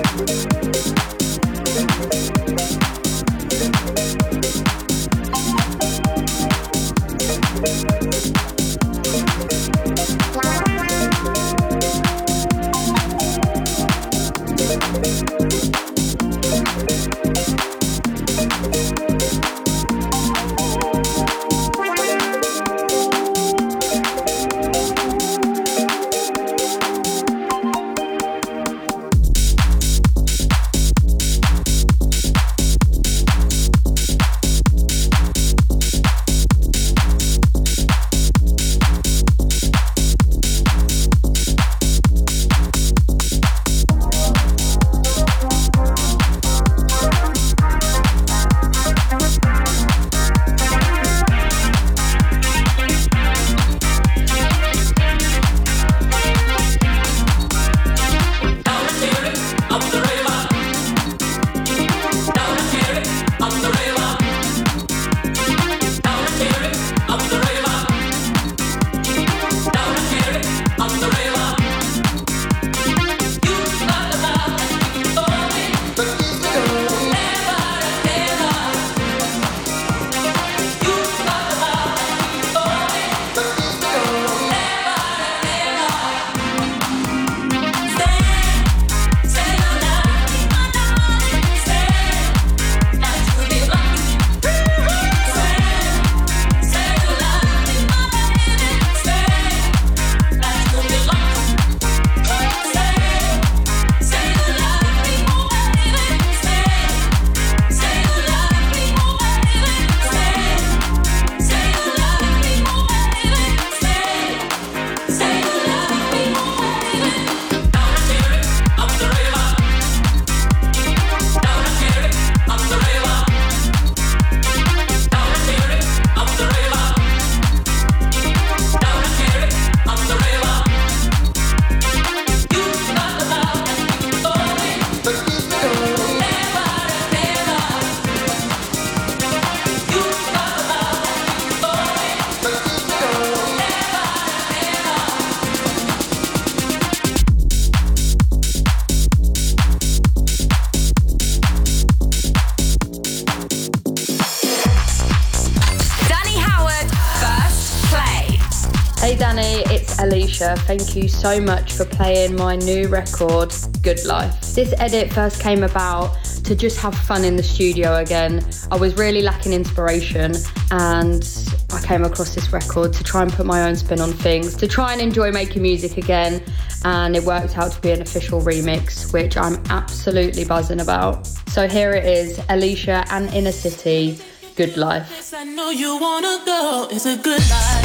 Hey Danny, it's Alicia. Thank you so much for playing my new record, Good Life. This edit first came about to just have fun in the studio again. I was really lacking inspiration and I came across this record to try and put my own spin on things, to try and enjoy making music again, and it worked out to be an official remix, which I'm absolutely buzzing about. So here it is, Alicia and Inner City, Good Life. Yes, I know you wanna go, it's a good life.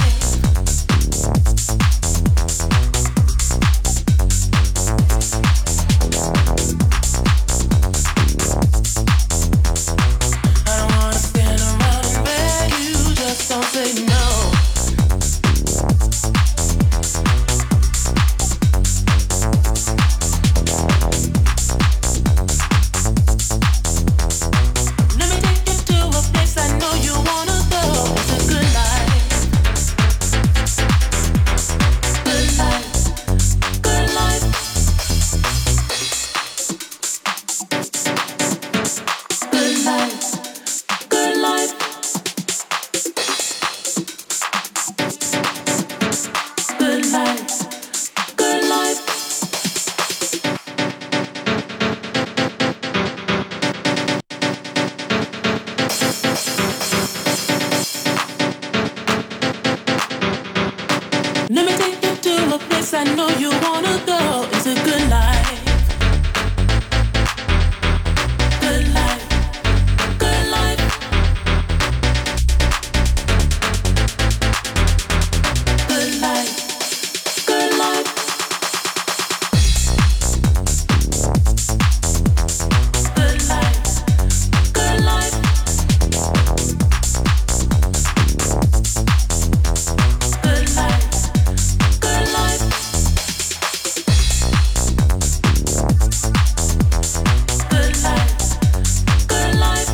Don't say no. Let me take you to a place I know you wanna go. It's a good life. Good life. Good life. Good life. Good life. Good life, good life. Let me take you to a place I know you wanna go. It's a good life. Good life, good life. Good life. Good life. Good life. Good life. Good life. Good life. Good life. Good life.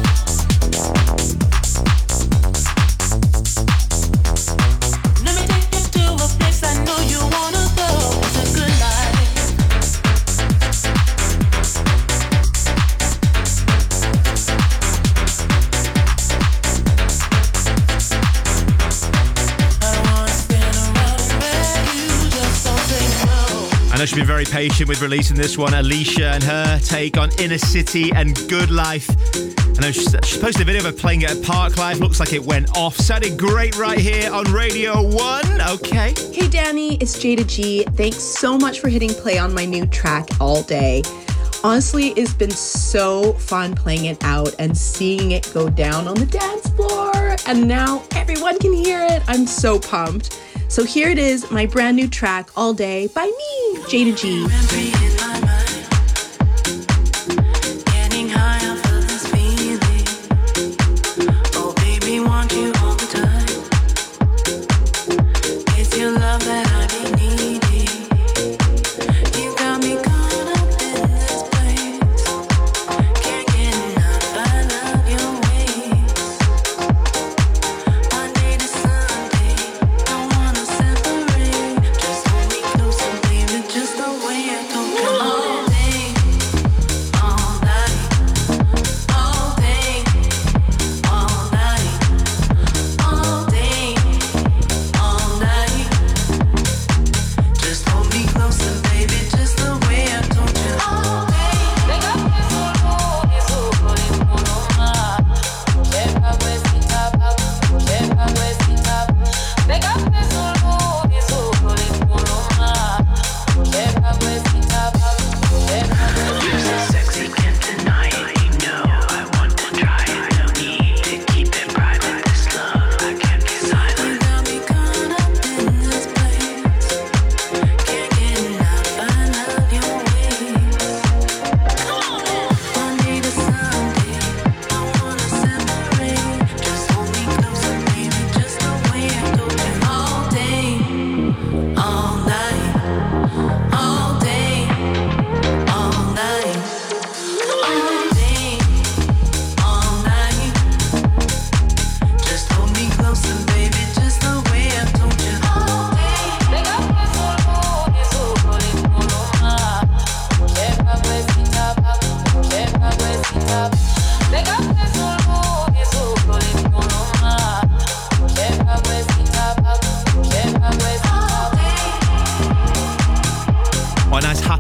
Let me take you to a place I know you wanna go. It's a good life. I don't wanna stand around where you just don't say no. I know she's been very patient with releasing this one, Alicia, and her take on Inner City and Good Life. I know she's, she posted a video of her playing it at Park Life. Looks like it went off. Sounded great right here on Radio one. Okay. Hey Danny, it's Jada G. Thanks so much for hitting play on my new track All Day. Honestly, it's been so fun playing it out and seeing it go down on the dance floor. And now everyone can hear it. I'm so pumped. So here it is, my brand new track All Day by me, Jada G. Getting high off of this feeling. Oh baby, want you all the time. It's your love that I be needing. You got me caught up in this place. Can't get enough, I love your ways. Monday to Sunday, don't wanna separate. Just hold me close and baby, just the way I don't care.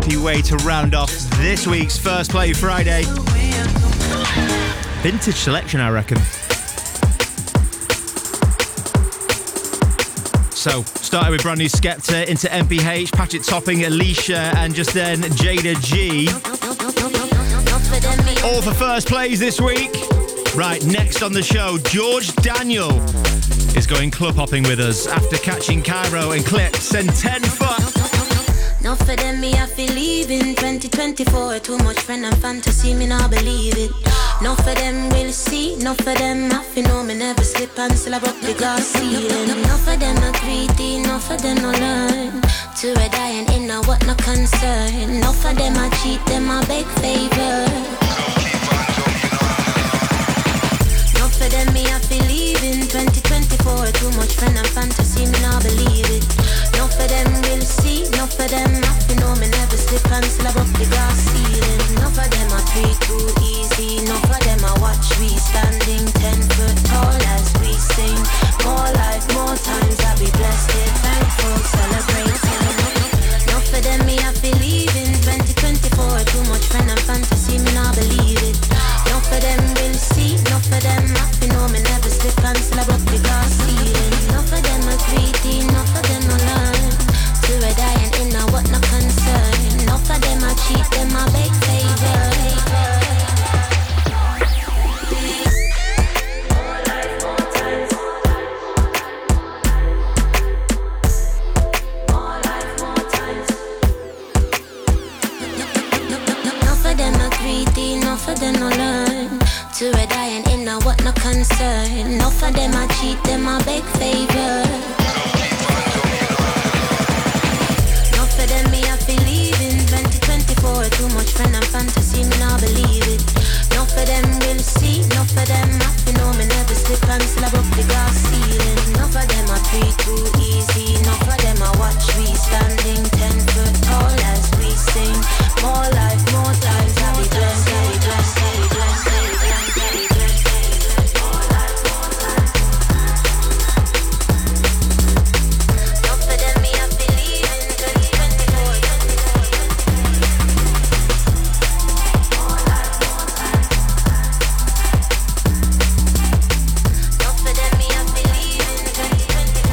rocky way to round off this week's First Play Friday. Vintage selection, I reckon. So, started with brand new Skepta, into M P H, Patrick Topping, Alicia, and just then Jada G. All for first plays this week. Right, next on the show, George Daniel is going club hopping with us after catching Cairo and Clips and ten foot. Not for them, me, I feel leaving twenty twenty-four. Too much friend and fantasy, me not believe it. Not for them, will see. Not for them, I feel know me never slip and still I broke the glass ceiling. Not for them, I greedy. Not for them, I learn to a dying in a what no concern. Not for them, I cheat them, I beg favor. Not for them, me, I feel leaving twenty twenty-four. Too much friend and fantasy, me not believe it. Not for them, will see. Not for them, I feel know me never slip and still I broke the glass ceiling. Not for them, I treat too easy. Not for them, I watch we standing ten foot tall as we sing. More life, more times I be blessed, thankful, celebrating. Not for them, me, I feel leaving twenty twenty-four. Too much friend and fantasy, me not believe it. Not for them, will see. Not for them, I feel know me never slip and still I broke the glass ceiling. Not for them, I greedy. Not for them, I learn to a dying in a what no concern. Not for them, I cheat them, I beg favor. For them, I learn to a dying in a what no concern. No for them, I cheat them, I beg favor. No for them, me, I feel leaving twenty twenty-four. Too much friend and fantasy, me not believe it. No for them, will see. No for them, I feel know me never slip and still I broke the glass ceiling. No for them, I treat too easy. No for them, I watch we standing ten foot tall as we sing. More life, more times, I be blessed, I be blessed, I be blessed, I be blessed, I be blessed. More life, more times. Not for them, me, I believe in twenty twenty-four. More life, more times. Not for them, me, I believe in twenty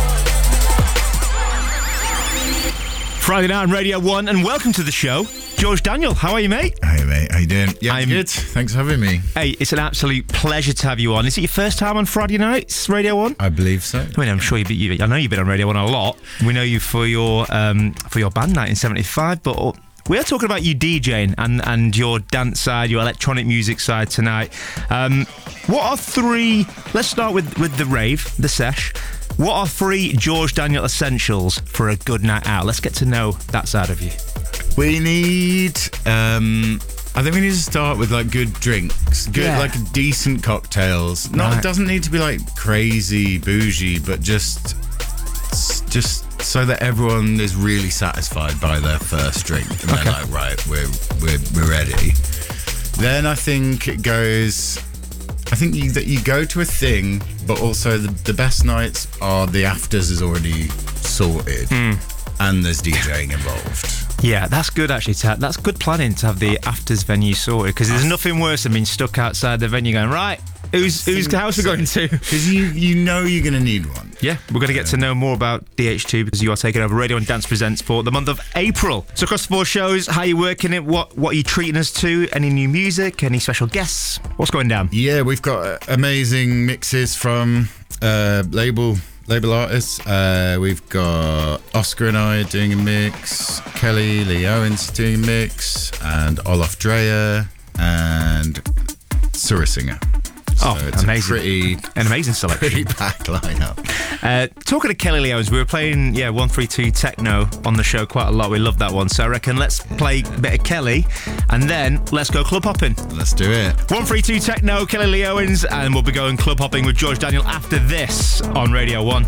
twenty-four. Friday night on Radio one, and welcome to the show. George Daniel, how are you, mate? Hey, mate. How you doing? Yeah, I'm good. Thanks for having me. Hey, it's an absolute pleasure to have you on. Is it your first time on Friday nights, Radio one? I believe so. I mean, I'm sure you've you, I know you've been on Radio one a lot. We know you for your um, for your band night in seventy-five, but we're talking about you DJing and, and your dance side, your electronic music side tonight. Um, what are three... Let's start with, with the rave, the sesh. What are three George Daniel essentials for a good night out? Let's get to know that side of you. We need, um, I think we need to start with like good drinks, good, Yeah. like decent cocktails. Not, Right. It doesn't need to be like crazy bougie, but just, just so that everyone is really satisfied by their first drink. And Okay. they're like, right, we're, we're, we're ready. Then I think it goes, I think you, that you go to a thing, but also the, the best nights are the afters is already sorted and there's DJing involved. Yeah, that's good actually. To have, that's good planning to have the afters venue sorted, because there's nothing worse than being stuck outside the venue going, right, who's whose house we're going to? Because you, you know you're going to need one. Yeah, we're going to get to know more about D H two because you are taking over Radio and Dance Presents for the month of April. So across the four shows, how are you working it? What what are you treating us to? Any new music? Any special guests? What's going down? Yeah, we've got amazing mixes from uh, label label artists. Uh, we've got Oscar and I doing a mix, Kelly Lee Owens doing a mix, and Olaf Dreyer and Surasinger. So Oh, it's amazing. A pretty, An amazing selection. pretty packed lineup. Uh, talking to Kelly Lee Owens, we were playing, yeah, one three two Techno on the show quite a lot. We love that one. So I reckon let's play a bit of Kelly and then let's go club hopping. Let's do it. one three two Techno, Kelly Lee Owens, and we'll be going club hopping with George Daniel after this on Radio one.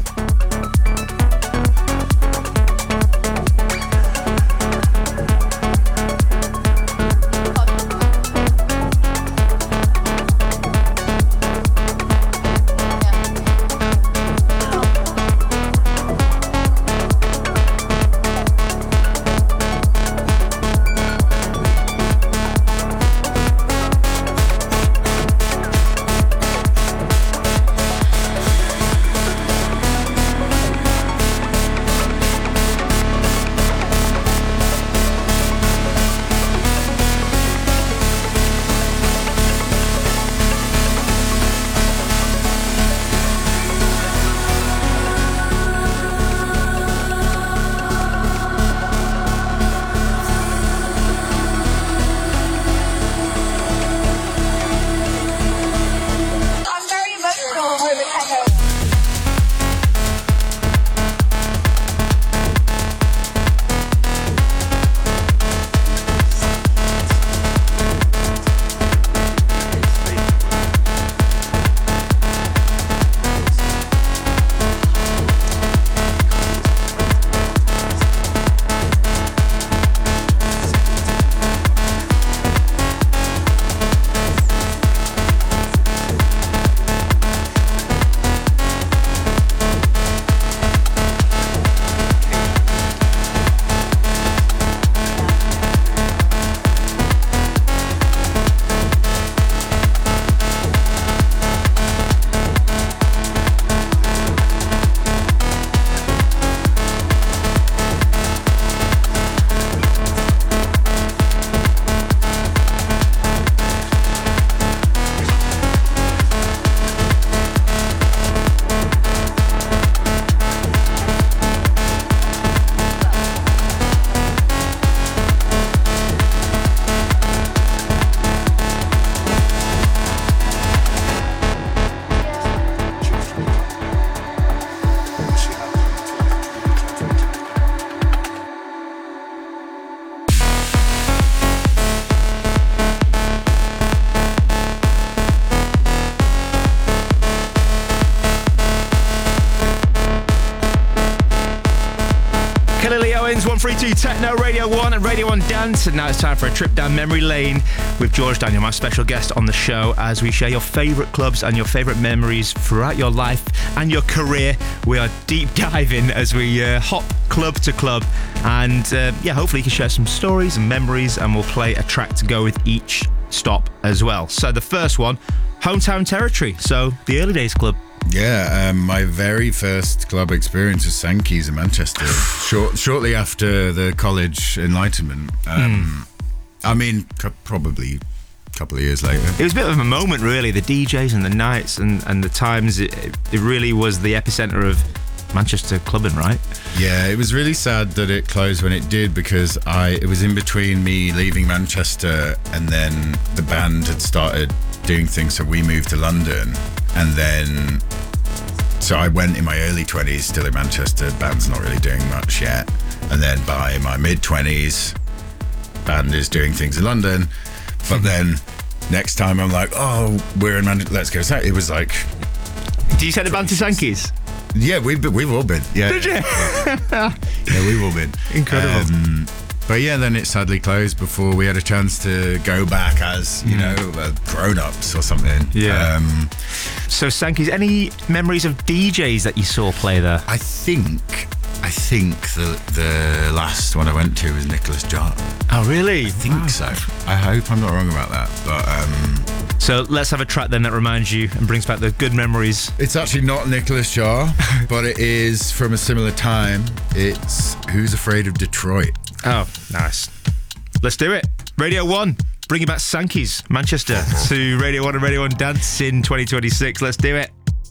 Kelly Lee Owens, one three two Techno, Radio one and Radio one Dance. And now it's time for a trip down memory lane with George Daniel, my special guest on the show, as we share your favourite clubs and your favourite memories throughout your life and your career. We are deep diving as we uh, hop club to club. And uh, yeah, hopefully you can share some stories and memories, and we'll play a track to go with each stop as well. So the first one, Hometown Territory. So the Early Days Club. Yeah, um, my very first club experience was Sankey's in Manchester. Short, shortly after the college enlightenment. Um, mm. I mean, c- probably a couple of years later. It was a bit of a moment, really. The D Js and the nights and, and the times. It, it really was the epicenter of Manchester clubbing, right? Yeah, it was really sad that it closed when it did, because I it was in between me leaving Manchester and then the band had started doing things, so we moved to London. And then, so I went in my early twenties, still in Manchester, band's not really doing much yet. And then by my mid-twenties, band is doing things in London. But then, next time I'm like, oh, we're in Manchester, let's go. So it was like... Do you send the band to Sankey's? Yeah, we've, been, we've all been. Yeah. Did you? Yeah, we've all been. Incredible. Um, But yeah, then it sadly closed before we had a chance to go back as, you know, uh, grown-ups or something. Yeah. Um, so Sankey's, any memories of D Js that you saw play there? I think, I think the the last one I went to was Nicholas John. Oh, really? I think wow. so. I hope I'm not wrong about that. But um, so let's have a track then that reminds you and brings back the good memories. It's actually not Nicholas Jar, but it is from a similar time. It's Who's Afraid of Detroit. Oh, nice. Let's do it. Radio one, bringing back Sankey's Manchester to Radio one and Radio one Dance in twenty twenty-six. Let's do it.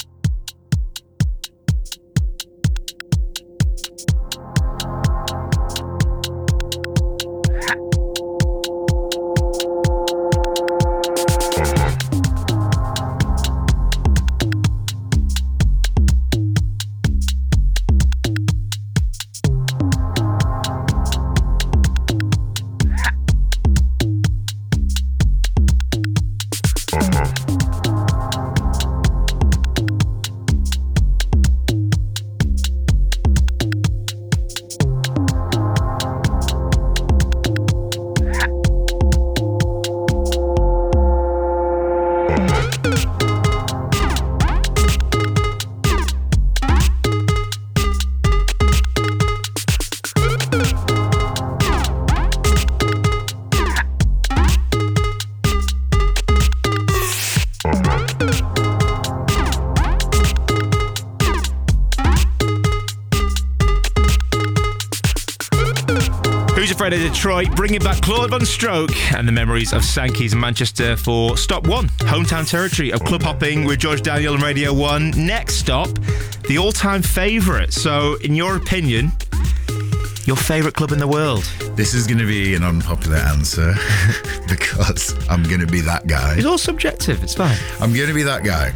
Afraid of Detroit, bringing back Claude Von Stroke and the memories of Sankey's Manchester for stop one, Hometown Territory of club hopping with George Daniel and Radio one. Next stop, the all-time favourite. So, in your opinion, your favourite club in the world? This is going to be an unpopular answer because I'm going to be that guy. It's all subjective, it's fine. I'm going to be that guy.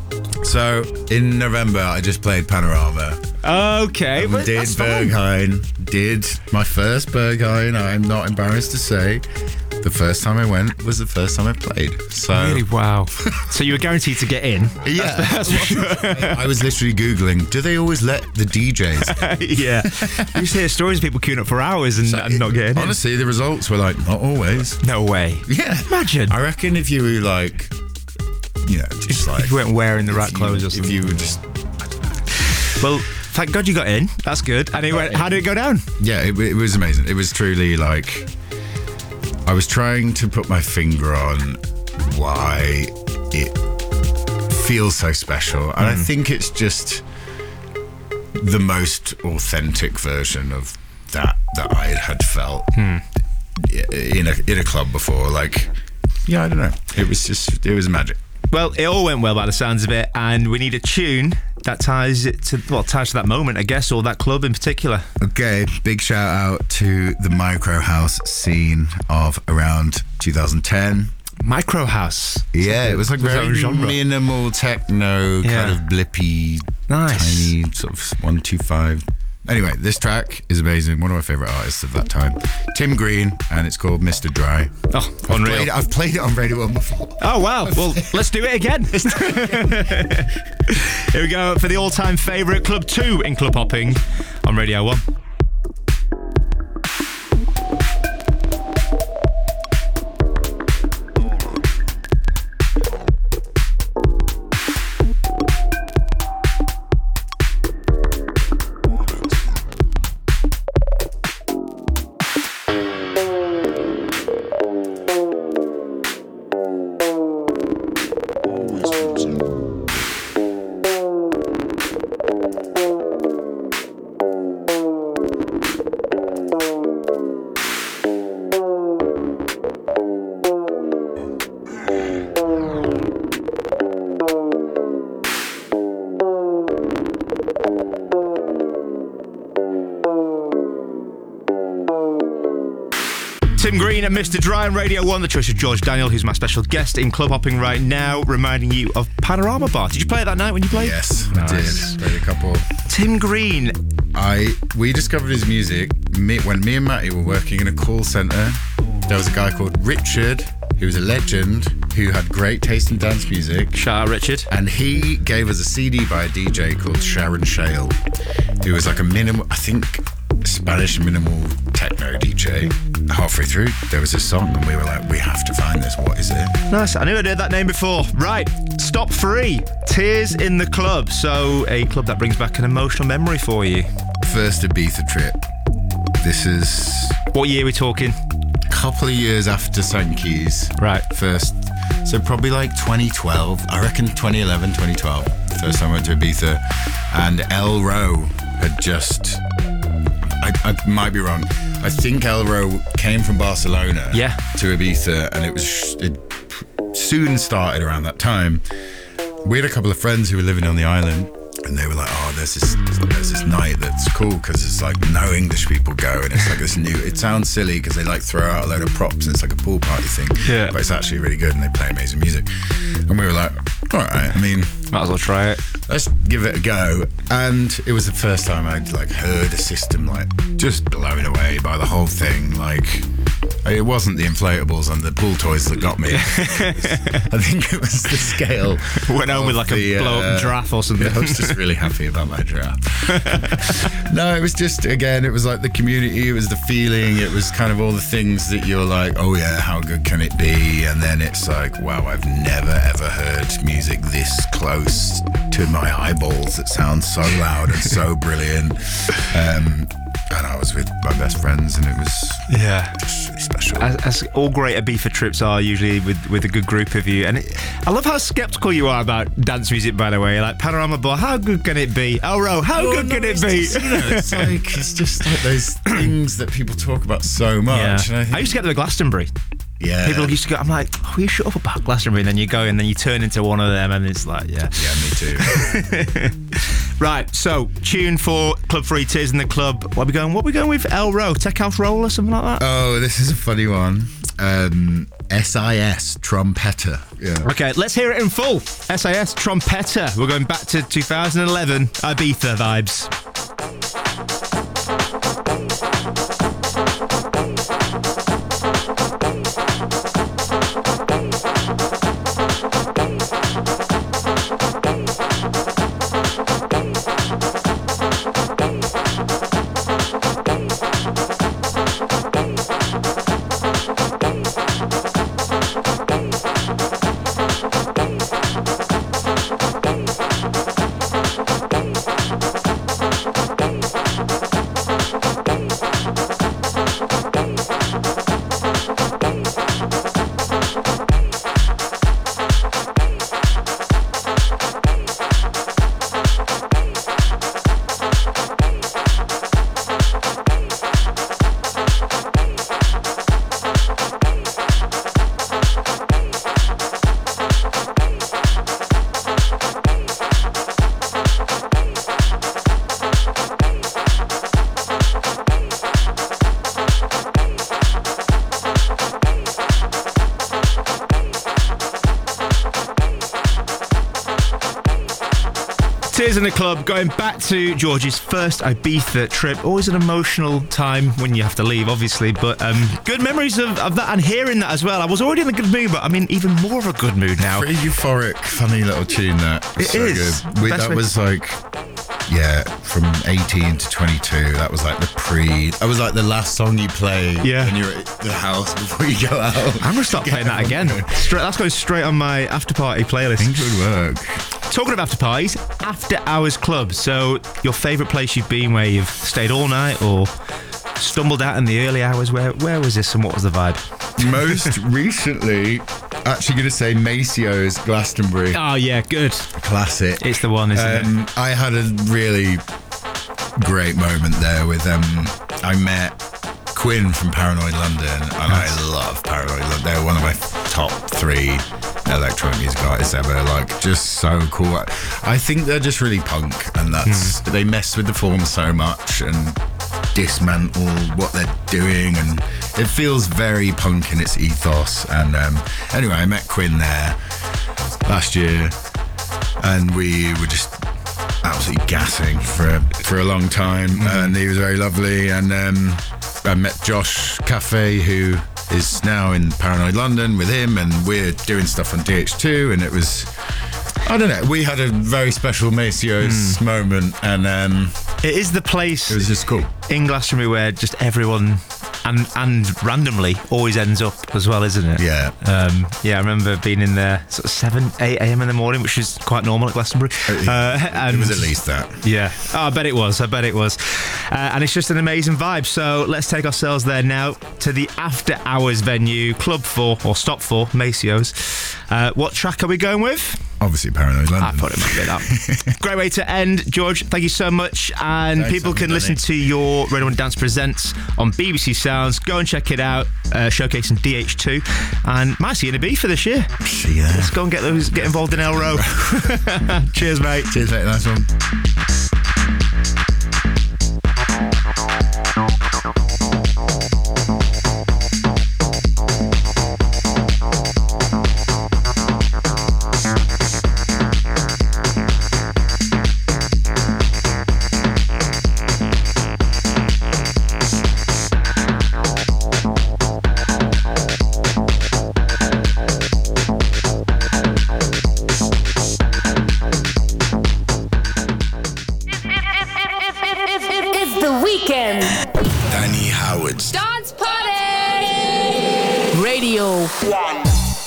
So, in November, I just played Panorama. Okay, but did Berghain, did my first Berghain, I'm not embarrassed to say. The first time I went was the first time I played. So really, wow. So you were guaranteed to get in? Yeah. That's, that's for sure. I was literally Googling, do they always let the D Js? Yeah. You used to hear stories of people queuing up for hours and, so and not getting honestly, in. The results were like, not always. No way. Yeah. Imagine. I reckon if you were like, you know, just like... If you weren't wearing the right you, clothes or something. If you were just... Well... Thank God you got in. That's good. And it went, how did it go down? Yeah, it, it was amazing. It was truly like... I was trying to put my finger on why it feels so special. And mm. I think it's just the most authentic version of that that I had felt mm. in a in a club before. Like, yeah, I don't know. It was just, it was magic. Well, it all went well by the sounds of it, and we need a tune that ties it to, well, ties to that moment, I guess, or that club in particular. Okay, big shout out to the micro house scene of around two thousand ten. Micro house? Yeah, it was like very genre. Minimal techno, yeah. kind of blippy, nice. Tiny, sort of one two five. Anyway, this track is amazing. One of my favourite artists of that time. Tim Green, and it's called Mister Dry. Oh, I've unreal. Played, I've played it on Radio one before. Oh, wow. Well, let's do it again. Here we go for the all-time favourite Club two in club hopping on Radio one. Tim Green and Mister Dry on Radio one, the choice of George Daniel, who's my special guest in Club Hopping right now, reminding you of Panorama Bar. Did you play it that night when you played? Yes, Nice. I did. Played a couple. Tim Green. I we discovered his music me, when me and Matty were working in a call centre. There was a guy called Richard, who was a legend, who had great taste in dance music. Shout out Richard. And he gave us a C D by a D J called Sharon Shale, who was like a minimal, I think, Spanish minimal techno D J. Halfway through, there was this song, and we were like, we have to find this. What is it? Nice. I knew I'd heard that name before. Right. Stop three. Tears in the Club. So, a club that brings back an emotional memory for you. First Ibiza trip. This is... What year are we talking? Couple of years after Sankey's. Right. First. So probably like twenty twelve. I reckon twenty eleven, twenty twelve. First time I went to Ibiza. And El Ro had just... I, I might be wrong. I think El Ro came from Barcelona yeah. to Ibiza, and it was it soon started around that time. We had a couple of friends who were living on the island, and they were like, oh, there's this there's this night that's cool because it's like no English people go, and it's like this new, it sounds silly because they like throw out a load of props and it's like a pool party thing, yeah. but it's actually really good and they play amazing music. And we were like, all right, I mean, might as well try it. Let's give it a go. And it was the first time I'd like heard a system like just blown away by the whole thing. Like, it wasn't the inflatables and the pool toys that got me. I think it was the scale. Went home with like the, a blow up uh, giraffe or something. I was just really happy about my giraffe. No, it was just, again, it was like the community, it was the feeling, it was kind of all the things that you're like, oh yeah, how good can it be? And then it's like, wow, I've never ever heard music this close to my eyeballs. It sounds so loud and so brilliant. Um, and I was with my best friends, and it was yeah, just really special. As, as all great Ibiza trips are usually with, with a good group of you. And it, I love how skeptical you are about dance music, by the way. Like Panorama Bar, how good can it be? El Ro, how Well, good no, can it it's be? just, you know, it's like it's just like those things that people talk about so much. Yeah. And I, think, I used to get them at Glastonbury. Yeah. People used to go, I'm like, oh, you shut up about Glastonbury, and then you go and then you turn into one of them, and it's like, yeah. Yeah, me too. Right, so tune for Club Free Tears in the Club. What are we going? What are we going with? El Ro, Tech House Roll or something like that? Oh, this is a funny one. Um, S I S Trumpeter. Yeah. Okay, let's hear it in full. S I S Trumpeter. We're going back to two thousand eleven Ibiza vibes. Tears in the Club, going back to George's first Ibiza trip. Always an emotional time when you have to leave, obviously, but um, good memories of, of that and hearing that as well. I was already in a good mood, but I'm in even more of a good mood now. Pretty euphoric, funny little tune that. It so is. Good. We, Best that way- was like, yeah, from eighteen to twenty-two. That was like the pre. That was like the last song you play Yeah. when you're at the house before you go out. I'm gonna start playing that again. Straight, that's going straight on my after party playlist. I think it would work. Talking of after parties, after hours clubs. So, your favourite place you've been where you've stayed all night or stumbled out in the early hours? Where where was this and what was the vibe? Most recently, actually going to say Macio's Glastonbury. Oh yeah, good. Classic. It's the one, isn't um, I had a really great moment there with um I met Quinn from Paranoid London, and I love Paranoid London. They're one of my top three electronic music artists ever. Like, just so cool. I think they're just really punk, and that's they mess with the form so much, and dismantle what they're doing, and it feels very punk in its ethos. And um, anyway, I met Quinn there last year, and we were just absolutely gassing for a, for a long time, mm-hmm. and he was very lovely. And um, I met Josh Cafe, who is now in Paranoid London with him, and we're doing stuff on D H two, and it was, I don't know, we had a very special Maceo's mm. moment, and um, it is the place. It was just cool in Glastonbury where just everyone and and randomly always ends up as well, isn't it? Yeah. Um, yeah, I remember being in there sort of seven, eight a.m. in the morning, which is quite normal at Glastonbury. Uh, and it was at least that. Yeah. Oh, I bet it was. I bet it was. Uh, and it's just an amazing vibe. So let's take ourselves there now to the after hours venue, Club four, or Stop four, Maceo's. Uh, what track are we going with? Obviously Paranoid London. I thought it might be that. Great way to end. George, thank you so much. And Thanks, people can listen to your Radio one Dance Presents on B B C Sounds. Go and check it out, uh, showcasing D H two. And might see you in Ibiza this year. See ya. Let's go and get those, get involved in El Row. Cheers, mate. Cheers, mate. Nice one. Danny Howard's Dance Party! Radio One.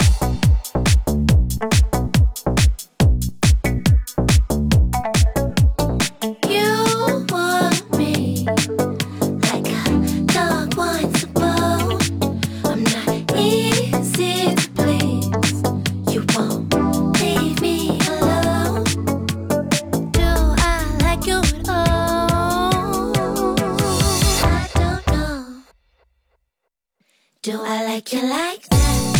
You want me like a dog wants a bone. I'm not easy to please. You won't leave me alone. Do I like you at all? I don't know. Do I like you like that?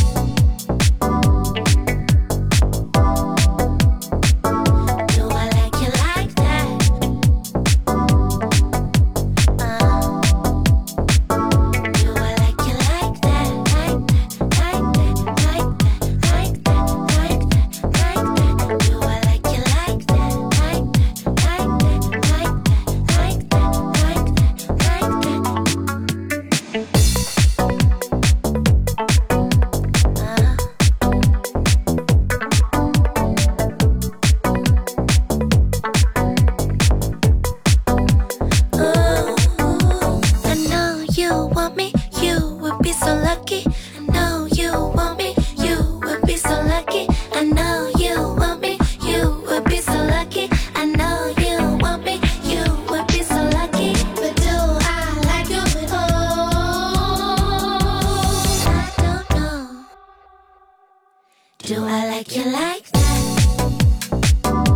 Do I like you like that?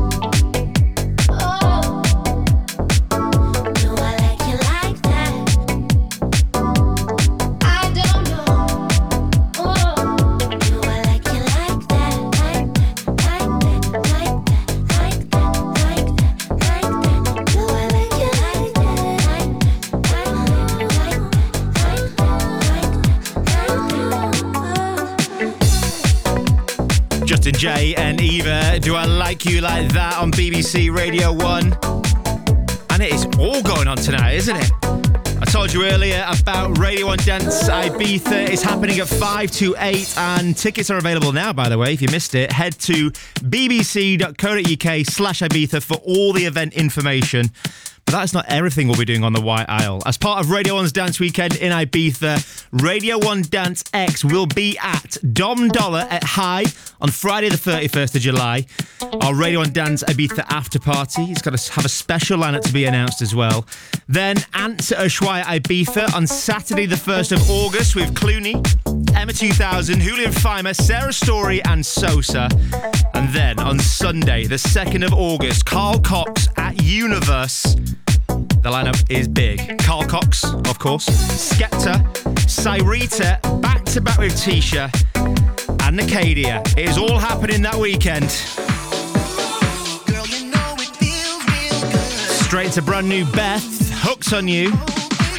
Oh. Do I like you like that? I don't know. Oh. Do I like you like that? Like that, like that, like that, like that, like that, like that. Do I like you like that? Like that, like that, like that, like that, like that. Justin J and Eva, Do I Like You Like That on B B C Radio one. And it is all going on tonight, isn't it? I told you earlier about Radio one Dance Ibiza. It's happening at five to eight, and tickets are available now, by the way. If you missed it, head to bbc.co.uk slash Ibiza for all the event information. But that's not everything we'll be doing on the White Isle. As part of Radio one's Dance Weekend in Ibiza, Radio one Dance X will be at Dom Dollar at High on Friday the thirty-first of July. Our Radio one Dance Ibiza after party. It's got to have a special lineup to be announced as well. Then Ant at Ushuaia Ibiza on Saturday the first of August with Clooney, Emma two thousand, Julian Fimer, Sarah Story and Sosa. And then on Sunday the second of August, Carl Cox at Universe. The lineup is big. Carl Cox, of course, Skepta, Cyrita, back to back with Tisha, and Nicadia. It is all happening that weekend. Straight to brand new Beth, Hooks on You.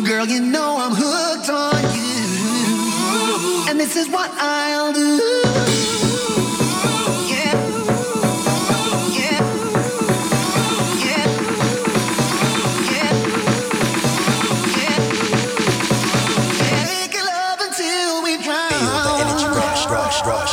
Girl, you know I'm hooked on you. And this is what I'll do. Yeah. Yeah. Yeah. Yeah. Yeah. Yeah. Make love until we drown. Feel the energy rush, rush, rush.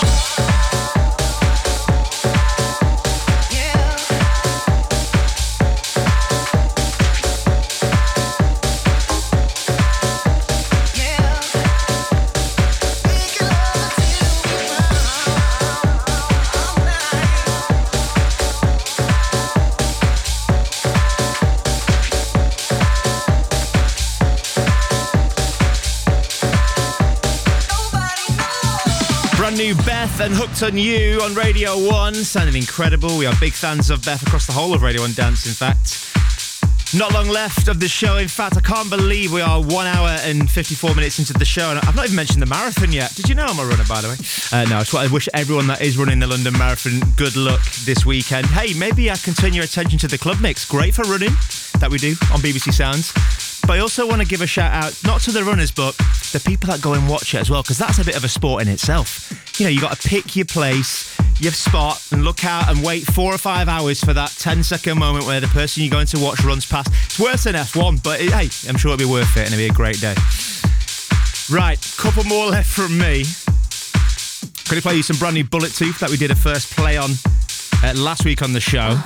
New Beth and Hooked on You on Radio one, sounding incredible. We are big fans of Beth across the whole of Radio one Dance, in fact. Not long left of the show. In fact, I can't believe we are one hour and fifty-four minutes into the show, and I've not even mentioned the marathon yet. Did you know I'm a runner, by the way? Uh, no, I just want to wish everyone that is running the London Marathon good luck this weekend. Hey, maybe I can turn your attention to the club mix. Great for running, that we do on B B C Sounds. But I also want to give a shout out, not to the runners, but the people that go and watch it as well, because that's a bit of a sport in itself. You know, you got to pick your place, your spot, and look out and wait four or five hours for that ten second moment where the person you're going to watch runs past. It's worse than F one, but it, hey, I'm sure it'll be worth it and it'll be a great day. Right, couple more left from me. Going to play you some brand new Bullet Tooth that we did a first play on uh, last week on the show.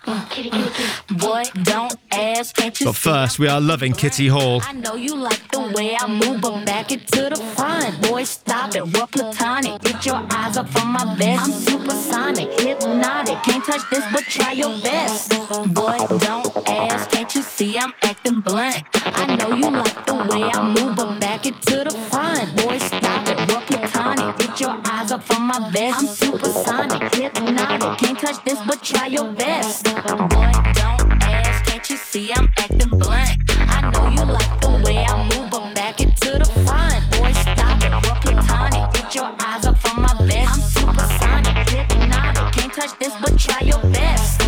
Boy, don't ask, can't you But first, we are loving Kitty Hall. I know you like the way I move, but back it to the front. Boy, stop it, we're platonic. Get your eyes up from my vest. I'm supersonic, hypnotic. Can't touch this, but try your best. Boy, don't ask, can't you see I'm acting blunt? I know you like the way I move, but back it to the front. Boy, stop it, we're platonic. Get your eyes up from my vest. I'm supersonic, hypnotic. Can't touch this, but try your best. Boy, don't ask, can't you see I'm acting blunt? I know you like the way I move, but back it to the front. Boy, stop it, we're platonic. Get your eyes up from my vest. I'm supersonic, hypnotic. Can't touch this, but try your best.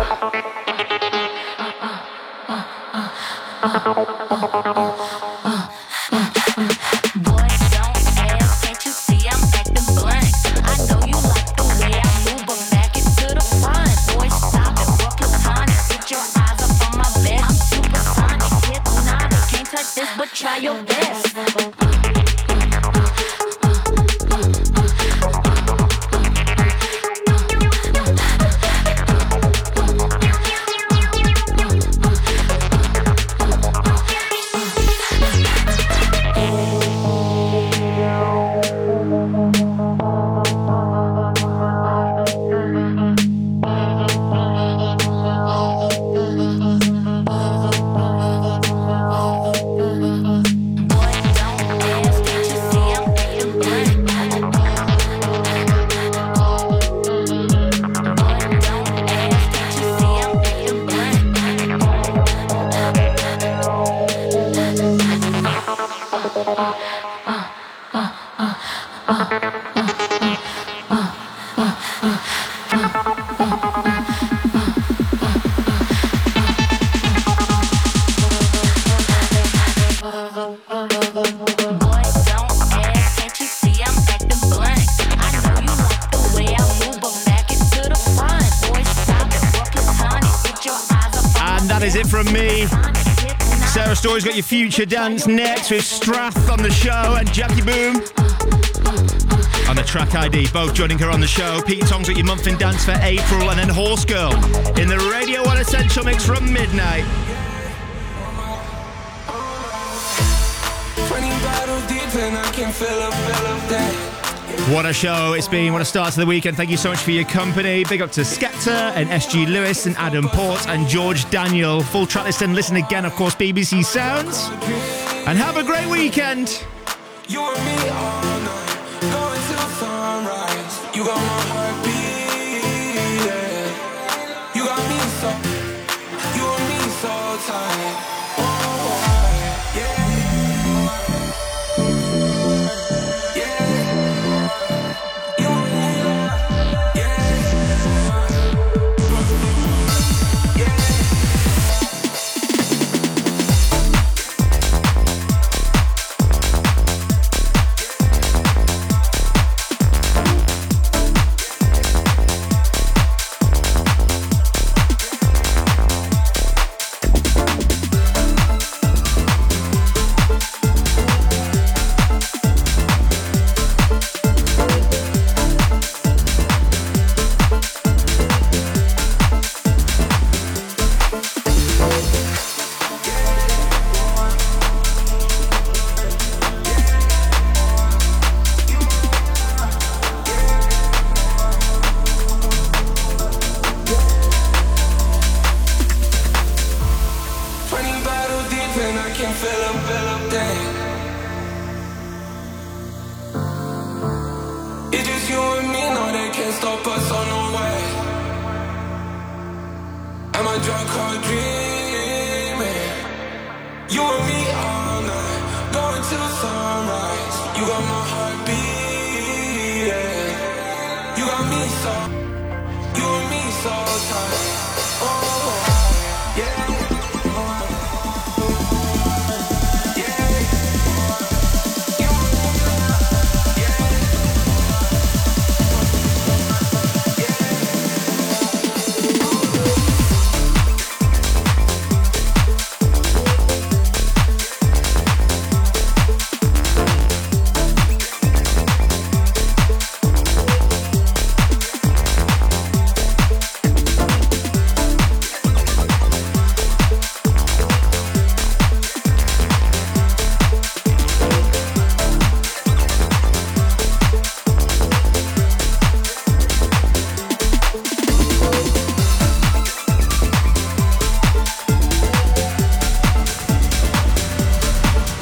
Boy, don't ask, can't you see I'm acting blunt? I know you like the way I move, but back it to the front. Boy, stop it, we're platonic. Get your eyes up from my vest. I'm supersonic, hypnotic. Can't touch this, but try your best. Story's got your future dance next with Strath on the show and Jackie Boom on the track I D. Both joining her on the show. Pete Tong's got your Muffin Dance for April, and then Horse Girl in the Radio one Essential Mix from midnight. twenty bottles deep and I can fill up, fill up that. What a show it's been. What a start to the weekend. Thank you so much for your company. Big up to Skepta and S G Lewis and Adam Port and George Daniel. Full track list and listen again, of course, B B C Sounds. And have a great weekend. You and me all night, going till sunrise. You got my heartbeat, yeah. You got me so, you and me so tight. Oh, yeah. stop us on the way. Am I drunk or dreaming? You and me all night, going till the sunrise. You got my heart beating. You got me so, you and me so tight. Oh.